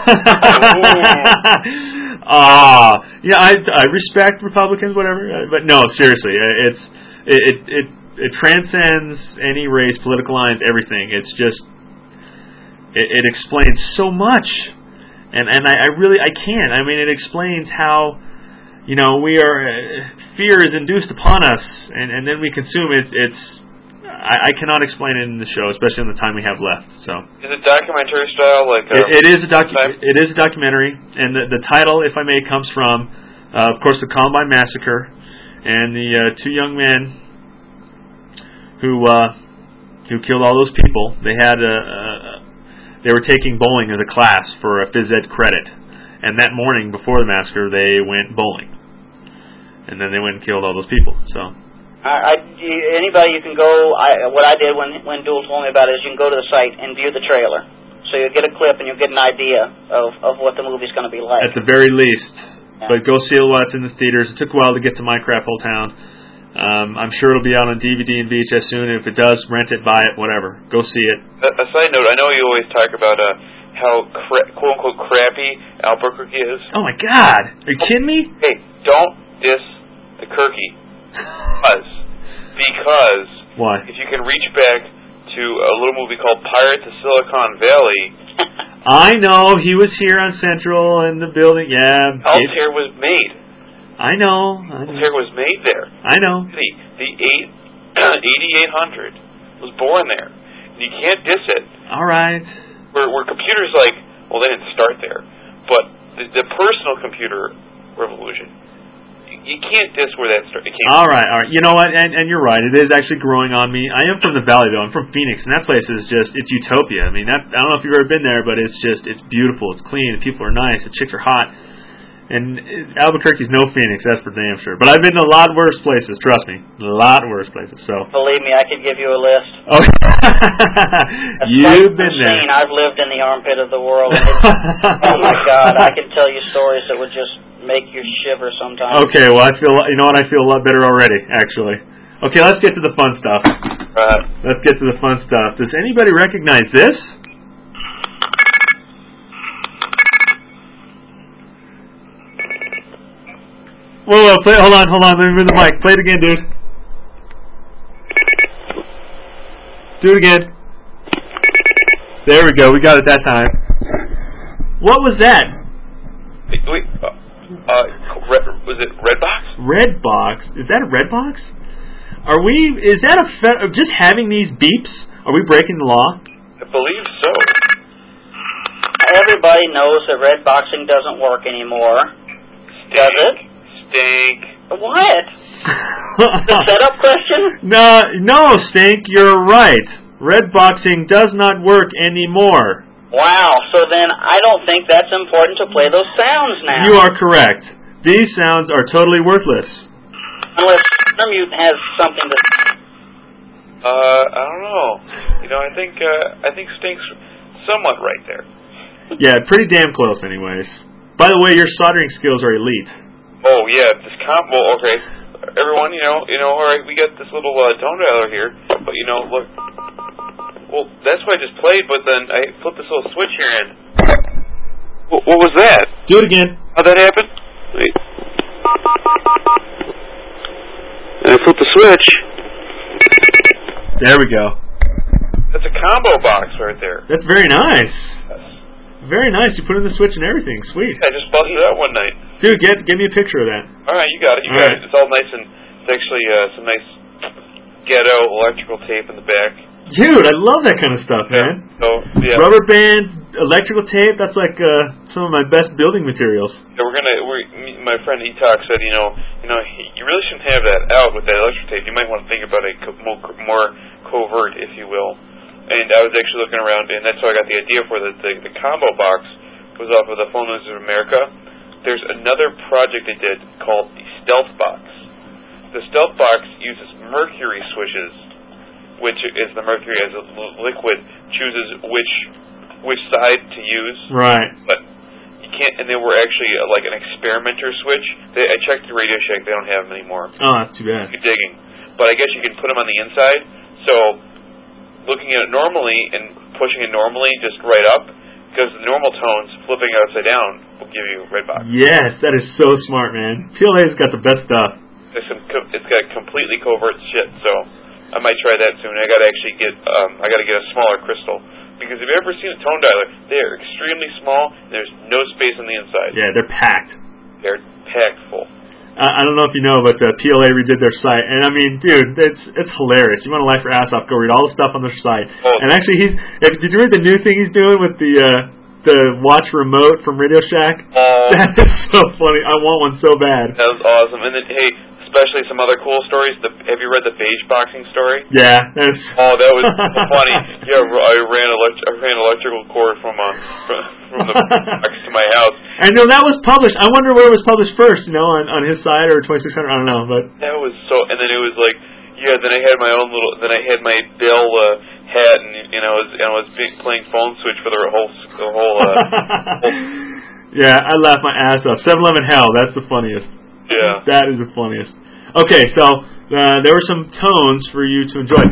Ah, yeah, I I respect Republicans, whatever, but no, seriously, it's it it it, it transcends any race, political lines, everything. It's just it, it explains so much, and and I, I really I can't. I mean, it explains how, you know, we are uh, fear is induced upon us, and and then we consume it. It's I, I cannot explain it in the show, especially in the time we have left. So, is it documentary style? Like uh, it, it is a docu- It is a documentary, and the, the title, if I may, comes from, uh, of course, the Columbine Massacre, and the uh, two young men who uh, who killed all those people. They had a, a they were taking bowling as a class for a phys ed credit, and that morning before the massacre, they went bowling, and then they went and killed all those people. So. I, I, anybody you can go. I, what I did when when Duel told me about it is you can go to the site and view the trailer, so you'll get a clip and you'll get an idea of of what the movie's going to be like. At the very least, yeah. But go see it while it's in the theaters. It took a while to get to My Crap Whole Town. Um, I'm sure it'll be out on D V D and V H S soon. If it does, rent it, buy it, whatever. Go see it. A, a side note: I know you always talk about uh, how cra- quote unquote crappy Albuquerque is. Oh my God! Are you kidding me? Hey, don't diss the Kirky. Because, because Why? if you can reach back to a little movie called Pirates of Silicon Valley. I know he was here on Central in the building. Yeah, Altair was made. I know. I know. Altair was made there. I know. The the eight eighty-eight hundred was born there. You can't diss it. All right. Where where computers like well they didn't start there, but the, the personal computer revolution. You can't diss where that started. All right, all right. You know what? And, and you're right. It is actually growing on me. I am from the Valley, though. I'm from Phoenix, and that place is just, it's utopia. I mean, that, I don't know if you've ever been there, but it's just, it's beautiful. It's clean. The people are nice. The chicks are hot. And Albuquerque's no Phoenix, that's for damn sure. But I've been to a lot worse places, trust me. A lot worse places, so. Believe me, I could give you a list. Okay. You've been there. I've lived in the armpit of the world. And it's, oh, my God. I can tell you stories that would just make you shiver sometimes. Okay, well, I feel, you know what, I feel a lot better already, actually. Okay, let's get to the fun stuff. Right. Let's get to the fun stuff. Does anybody recognize this? Whoa, whoa, play, hold on, hold on, let me move the mic. Play it again, dude. Do it again. There we go, we got it that time. What was that? Wait, wait uh, uh, red, was it Redbox? Redbox? Is that a Redbox? Are we, is that a, fe- just having these beeps, are we breaking the law? I believe so. Everybody knows that red boxing doesn't work anymore. Stink. Does it? Stink. What? The setup question? No, no, Stink, you're right. Redboxing does not work anymore. Wow, so then I don't think that's important to play those sounds now. You are correct. These sounds are totally worthless. Unless Mute has something to say. Uh, I don't know. You know, I think, uh, I think Stink's somewhat right there. Yeah, pretty damn close anyways. By the way, your soldering skills are elite. Oh, yeah, this comp, well, okay. Everyone, you know, you know, alright, we got this little, uh, tone dialer here, but, you know, look. Well, that's what I just played, but then I flipped this little switch here in. What, what was that? Do it again. How'd that happen? Wait. And I flipped the switch. There we go. That's a combo box right there. That's very nice. Yes. Very nice. You put in the switch and everything. Sweet. I just busted it out one night. Dude, get give me a picture of that. Alright, you got it. You all got right. it. It's all nice and it's actually uh, some nice ghetto electrical tape in the back. Dude, I love that kind of stuff, man. So, yeah. Rubber band, electrical tape, that's like uh, some of my best building materials. Yeah, we're gonna. We're, me, my friend Etok said, you know, you know, he, you really shouldn't have that out with that electric tape. You might want to think about it co- more, more covert, if you will. And I was actually looking around, and that's how I got the idea for the the, the combo box. Was off of the Phone News of America. There's another project they did called the Stealth Box. The Stealth Box uses mercury switches, which is the mercury as a liquid chooses which which side to use. Right. But you can't. And they were actually uh, like an experimenter switch. They, I checked the Radio Shack; they don't have them anymore. Oh, that's too bad. Good digging. But I guess you can put them on the inside. So looking at it normally and pushing it normally, just right up, because the normal tones flipping it upside down will give you red box. Yes, that is so smart, man. P L A's got the best stuff. It's, some, it's got completely covert shit. So I might try that soon. I got to actually get. Um, I got to get a smaller crystal. Because if you've ever seen a tone dialer, they are extremely small. And there's no space on the inside. Yeah, they're packed. They're packed full. I, I don't know if you know, but uh, P L A redid their site, and I mean, dude, it's it's hilarious. You want to laugh your ass off? Go read all the stuff on their site. Oh. And actually, he's. If, did you read the new thing he's doing with the uh, the watch remote from Radio Shack? Um, That is so funny. I want one so bad. That was awesome. And then, hey, especially some other cool stories. The, have you read the beige boxing story? Yeah. That's Oh, that was funny. Yeah, I ran elect- I ran electrical cord from uh, from, from the box to my house. I know that was published. I wonder where it was published first. You know, on, on his side or twenty-six hundred. I don't know, but that was so. And then it was like, yeah. Then I had my own little. Then I had my Dell uh, hat, and you know, and I was being, playing phone switch for the whole the whole. Uh, whole yeah, I laughed my ass off. seven eleven hell. That's the funniest. Yeah. That is the funniest. Okay, so uh, there were some tones for you to enjoy.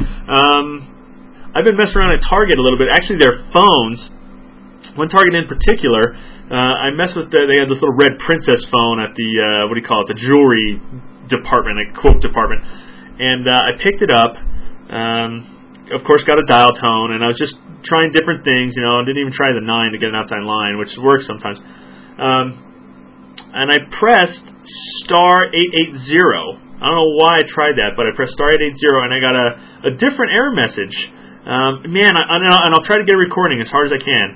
Um, I've been messing around at Target a little bit. Actually, their phones. One Target in particular, uh, I messed with. The, they had this little red princess phone at the uh, what do you call it? The jewelry department, like quote department. And uh, I picked it up. Um, of course, got a dial tone, and I was just trying different things. You know, I didn't even try the nine to get an outside line, which works sometimes. Um, and I pressed star eight eight zero. I don't know why I tried that, but I pressed star eight eight zero, and I got a, a different error message. Um, man, I, and, I'll, and I'll try to get a recording as hard as I can.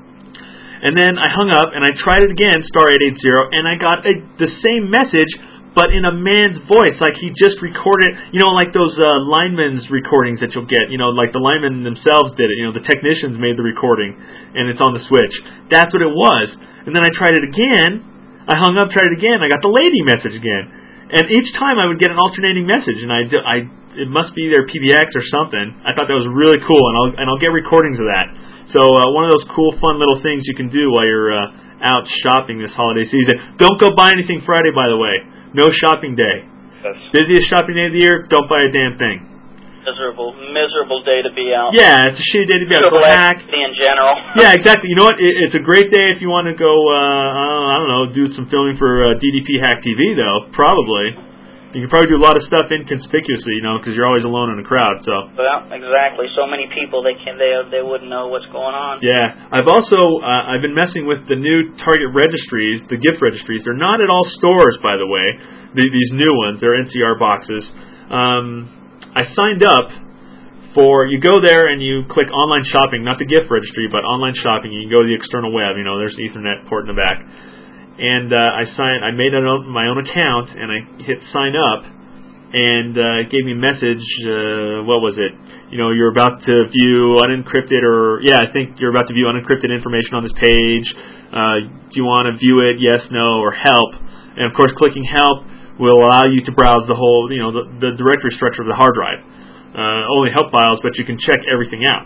And then I hung up, and I tried it again, star eight eight zero, and I got a, the same message, but in a man's voice, like he just recorded, you know, like those uh, linemen's recordings that you'll get, you know, like the linemen themselves did it, you know, the technicians made the recording, and it's on the switch. That's what it was. And then I tried it again, I hung up, tried it again, I got the lady message again. And each time I would get an alternating message, and I, I it must be their P B X or something. I thought that was really cool, and I'll, and I'll get recordings of that. So uh, one of those cool, fun little things you can do while you're uh, out shopping this holiday season. Don't go buy anything Friday, by the way. No shopping day. Yes. Busiest shopping day of the year, don't buy a damn thing. Miserable, miserable day to be out. Yeah, it's a shitty day to be out. Go Miserable hack. activity in general. Yeah, exactly. You know what? It, it's a great day if you want to go, uh, I don't know, do some filming for uh, D D P Hack T V, though. Probably. You can probably do a lot of stuff inconspicuously, you know, because you're always alone in a crowd. So. Well, exactly. So many people, they can they they wouldn't know what's going on. Yeah, I've also uh, I've been messing with the new Target registries, the gift registries. They're not at all stores, by the way. The, these new ones, they're N C R boxes. Um, I signed up for. You go there and you click online shopping, not the gift registry, but online shopping. You can go to the external web. You know, there's an Ethernet port in the back. And uh, I signed. I made an own, my own account, and I hit sign up, and uh, it gave me a message. Uh, what was it? You know, you're about to view unencrypted, or yeah, I think you're about to view unencrypted information on this page. Uh, do you want to view it? Yes, no, or help? And of course, clicking help will allow you to browse the whole, you know, the, the directory structure of the hard drive. Uh, only help files, but you can check everything out.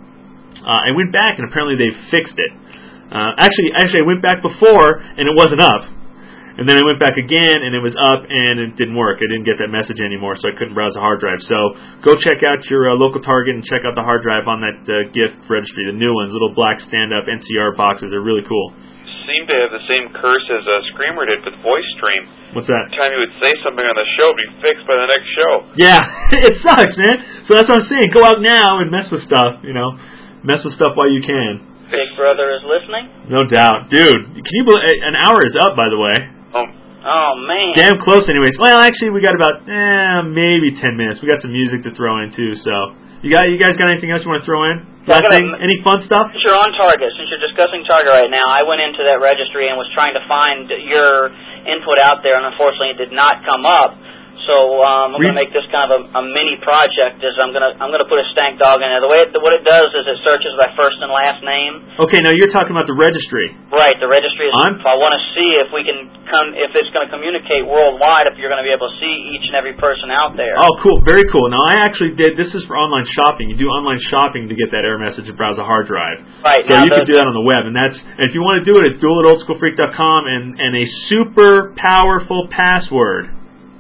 Uh, I went back, and apparently they fixed it. Uh, actually, actually, I went back before, and it wasn't up. And then I went back again, and it was up, and it didn't work. I didn't get that message anymore, so I couldn't browse the hard drive. So go check out your uh, local Target and check out the hard drive on that uh, gift registry, the new ones, little black stand-up N C R boxes. They're really cool. Seem to have the same curse as uh, Screamer did with VoiceStream. What's that? Every time he would say something on the show, it'd be fixed by the next show. Yeah, it sucks, man. So that's what I'm saying. Go out now and mess with stuff, you know. Mess with stuff while you can. Big Brother is listening? No doubt. Dude, can you believe an hour is up, by the way. Um, Oh, man. Damn close anyways. Well, actually, we got about, eh, maybe ten minutes. We got some music to throw in, too, so. You got, you guys got anything else you want to throw in? Yeah, Last thing? Any fun stuff? Since you're on Target, since you're discussing Target right now, I went into that registry and was trying to find your input out there, and unfortunately it did not come up. So um, I'm going to make this kind of a, a mini project. Is I'm going to I'm going to put a stank dog in there. The way it, what it does is it searches by first and last name. Okay, now you're talking about the registry. Right, the registry is. I'm, I want to see if we can come if it's going to communicate worldwide. If you're going to be able to see each and every person out there. Oh, cool, very cool. Now I actually did. This is for online shopping. You do online shopping to get that error message and browse a hard drive. Right. So now you can do that on the web, and that's. And if you want to do it, it's duel at old school freak dot com and and a super powerful password.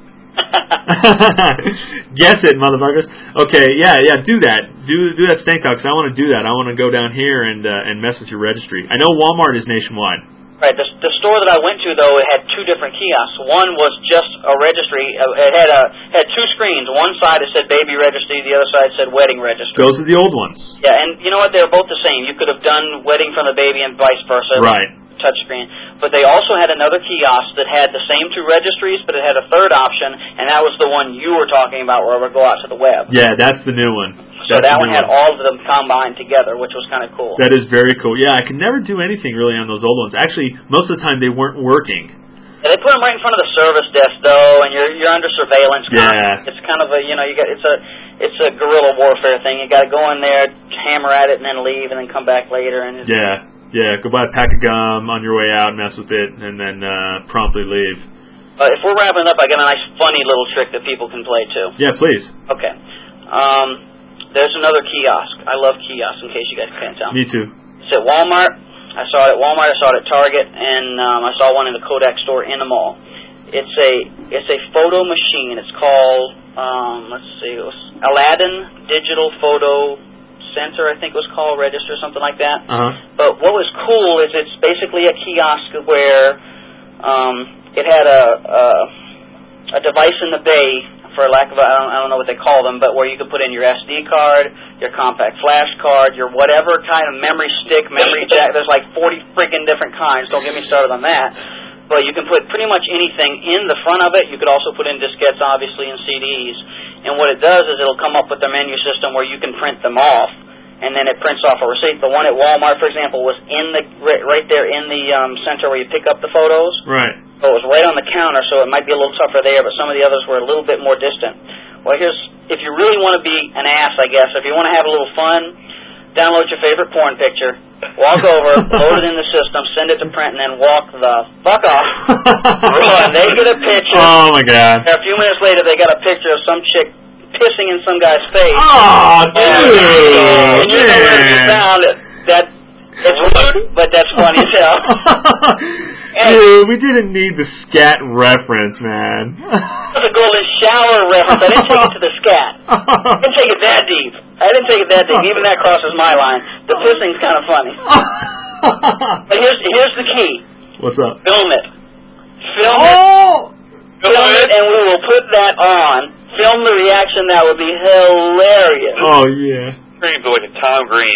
Guess it, motherfuckers. Okay, yeah, yeah, do that. Do do that stank dog, because I want to do that. I want to go down here and uh, and mess with your registry. I know Walmart is nationwide. Right. The, the store that I went to, though, it had two different kiosks. One was just a registry. It had a had two screens. One side it said baby registry. The other side said wedding registry. Those are the old ones. Yeah, and you know what? They were both the same. You could have done wedding from the baby and vice versa. Right. Touchscreen, but they also had another kiosk that had the same two registries, but it had a third option, and that was the one you were talking about, where we go out to the web. Yeah, that's the new one. So that's that one had one. all of them combined together, which was kind of cool. That is very cool. Yeah, I could never do anything really on those old ones. Actually, most of the time they weren't working. Yeah, they put them right in front of the service desk, though, and you're you're under surveillance. Yeah. It's kind of a, you know, you got it's a it's a guerrilla warfare thing. You got to go in there, hammer at it, and then leave, and then come back later. And it's, yeah, yeah. Go buy a pack of gum on your way out, mess with it, and then uh, promptly leave. Uh, if we're wrapping up, I got a nice, funny little trick that people can play too. Yeah, please. Okay. Um, there's another kiosk. I love kiosks. In case you guys can't tell. Me too. It's at Walmart. I saw it at Walmart. I saw it at Target, and um, I saw one in the Kodak store in the mall. It's a it's a photo machine. It's called um, let's see, it was Aladdin Digital Photo Center, I think it was called, Register, something like that. Uh-huh. But what was cool is it's basically a kiosk where um, it had a, a a device in the bay, for lack of a, I don't, I don't know what they call them, but where you could put in your S D card, your compact flash card, your whatever kind of memory stick, memory jack. There's like forty freaking different kinds. Don't get me started on that. But you can put pretty much anything in the front of it. You could also put in diskettes, obviously, and C Ds. And what it does is it'll come up with a menu system where you can print them off, and then it prints off a receipt. The one at Walmart, for example, was in the right there in the um, center where you pick up the photos. Right. So it was right on the counter, so it might be a little tougher there, but some of the others were a little bit more distant. Well, here's, if you really want to be an ass, I guess, if you want to have a little fun, download your favorite porn picture, walk over, load it in the system, send it to print, and then walk the fuck off. Run. They get a picture. Oh, my God. A few minutes later, they got a picture of some chick pissing in some guy's face. Oh, dude. And you know where you found it. That, it's rude, but that's funny as hell. Dude, we didn't need the scat reference, man. It was a golden shower reference. I didn't take it to the scat. I didn't take it that deep. I didn't take it that deep. Even that crosses my line. The pissing's kind of funny. But here's here's the key. What's up? Film it. Film oh! it. Film it, and we will put that on. Film the reaction. That would be hilarious. Oh, yeah. Turning into like a Tom Green.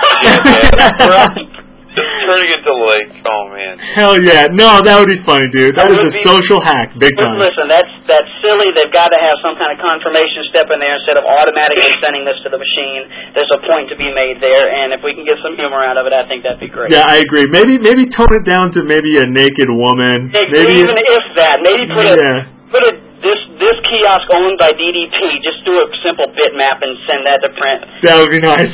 Right. Just turning into like, oh man. Hell yeah. No, that would be funny, dude. That, that is a be, social hack, big time. Listen, that's that's silly. They've got to have some kind of confirmation step in there instead of automatically sending this to the machine. There's a point to be made there, and if we can get some humor out of it, I think that'd be great. Yeah, I agree. Maybe maybe tone it down to maybe a naked woman. Maybe, maybe even if that. Maybe put yeah. a put a this this kiosk owned by D D P. Just do a simple bitmap and send that to print. That would be nice.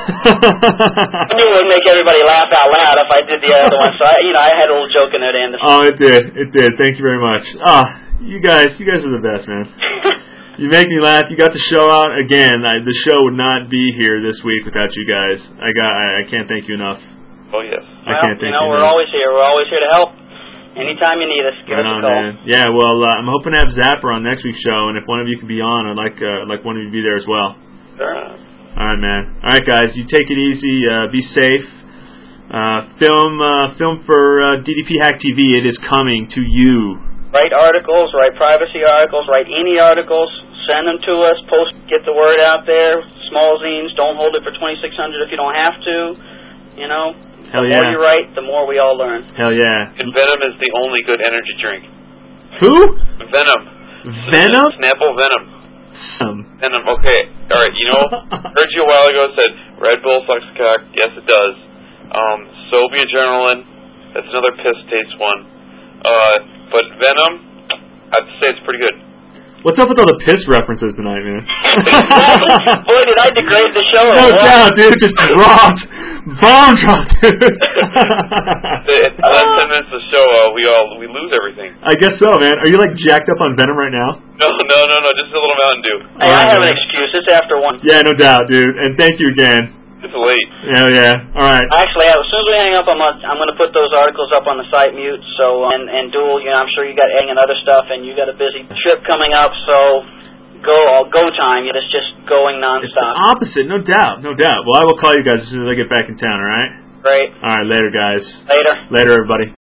I knew it would make everybody laugh out loud if I did the other one. So I, you know, I had a little joke in there to end the show. Oh, it did. It did. Thank you very much. Ah, you guys, you guys are the best, man. You make me laugh. You got the show out again. I, the show would not be here this week without you guys. I got. I, I can't thank you enough. Oh yes. I well, can't thank you know, you we're enough. always here. We're always here to help. Anytime you need us, give right us on, a call. Man. Yeah, well, uh, I'm hoping to have Zapper on next week's show, and if one of you can be on, I'd like uh, like one of you to be there as well. Sure. All right, man. All right, guys, you take it easy. Uh, be safe. Uh, film, uh, film for uh, D D P Hack T V. It is coming to you. Write articles, write privacy articles, write any articles. Send them to us. Post, get the word out there. Small zines. Don't hold it for twenty-six hundred if you don't have to. You know. Hell the yeah. more you write, the more we all learn. Hell yeah. And Venom is the only good energy drink. Who? Venom. Venom? Snapple Venom. Um. Venom. Okay. All right. You know, heard you a while ago said Red Bull sucks cock. Yes, it does. Um, Sobe Adrenaline. That's another piss taste one. Uh, but Venom, I'd say it's pretty good. What's up with all the piss references tonight, man? Boy, did I degrade the show. No doubt, dude. Just dropped. Bomb drop, dude. In the last ten minutes of the show, uh, we all we lose everything. I guess so, man. Are you like jacked up on Venom right now? No, no, no, no. Just a little Mountain Dew. Hey, I have an excuse. It's after one. Yeah, no doubt, dude. And thank you again. It's late. Yeah, yeah. All right. Actually, as soon as we hang up, I'm gonna, I'm going to put those articles up on the site mute. So and and Dual, you know, I'm sure you got Egg and other stuff, and you got a busy trip coming up. So go all go time. It's just going nonstop. It's the opposite, no doubt, no doubt. Well, I will call you guys as soon as I get back in town. All right. Great. All right. Later, guys. Later. Later, everybody.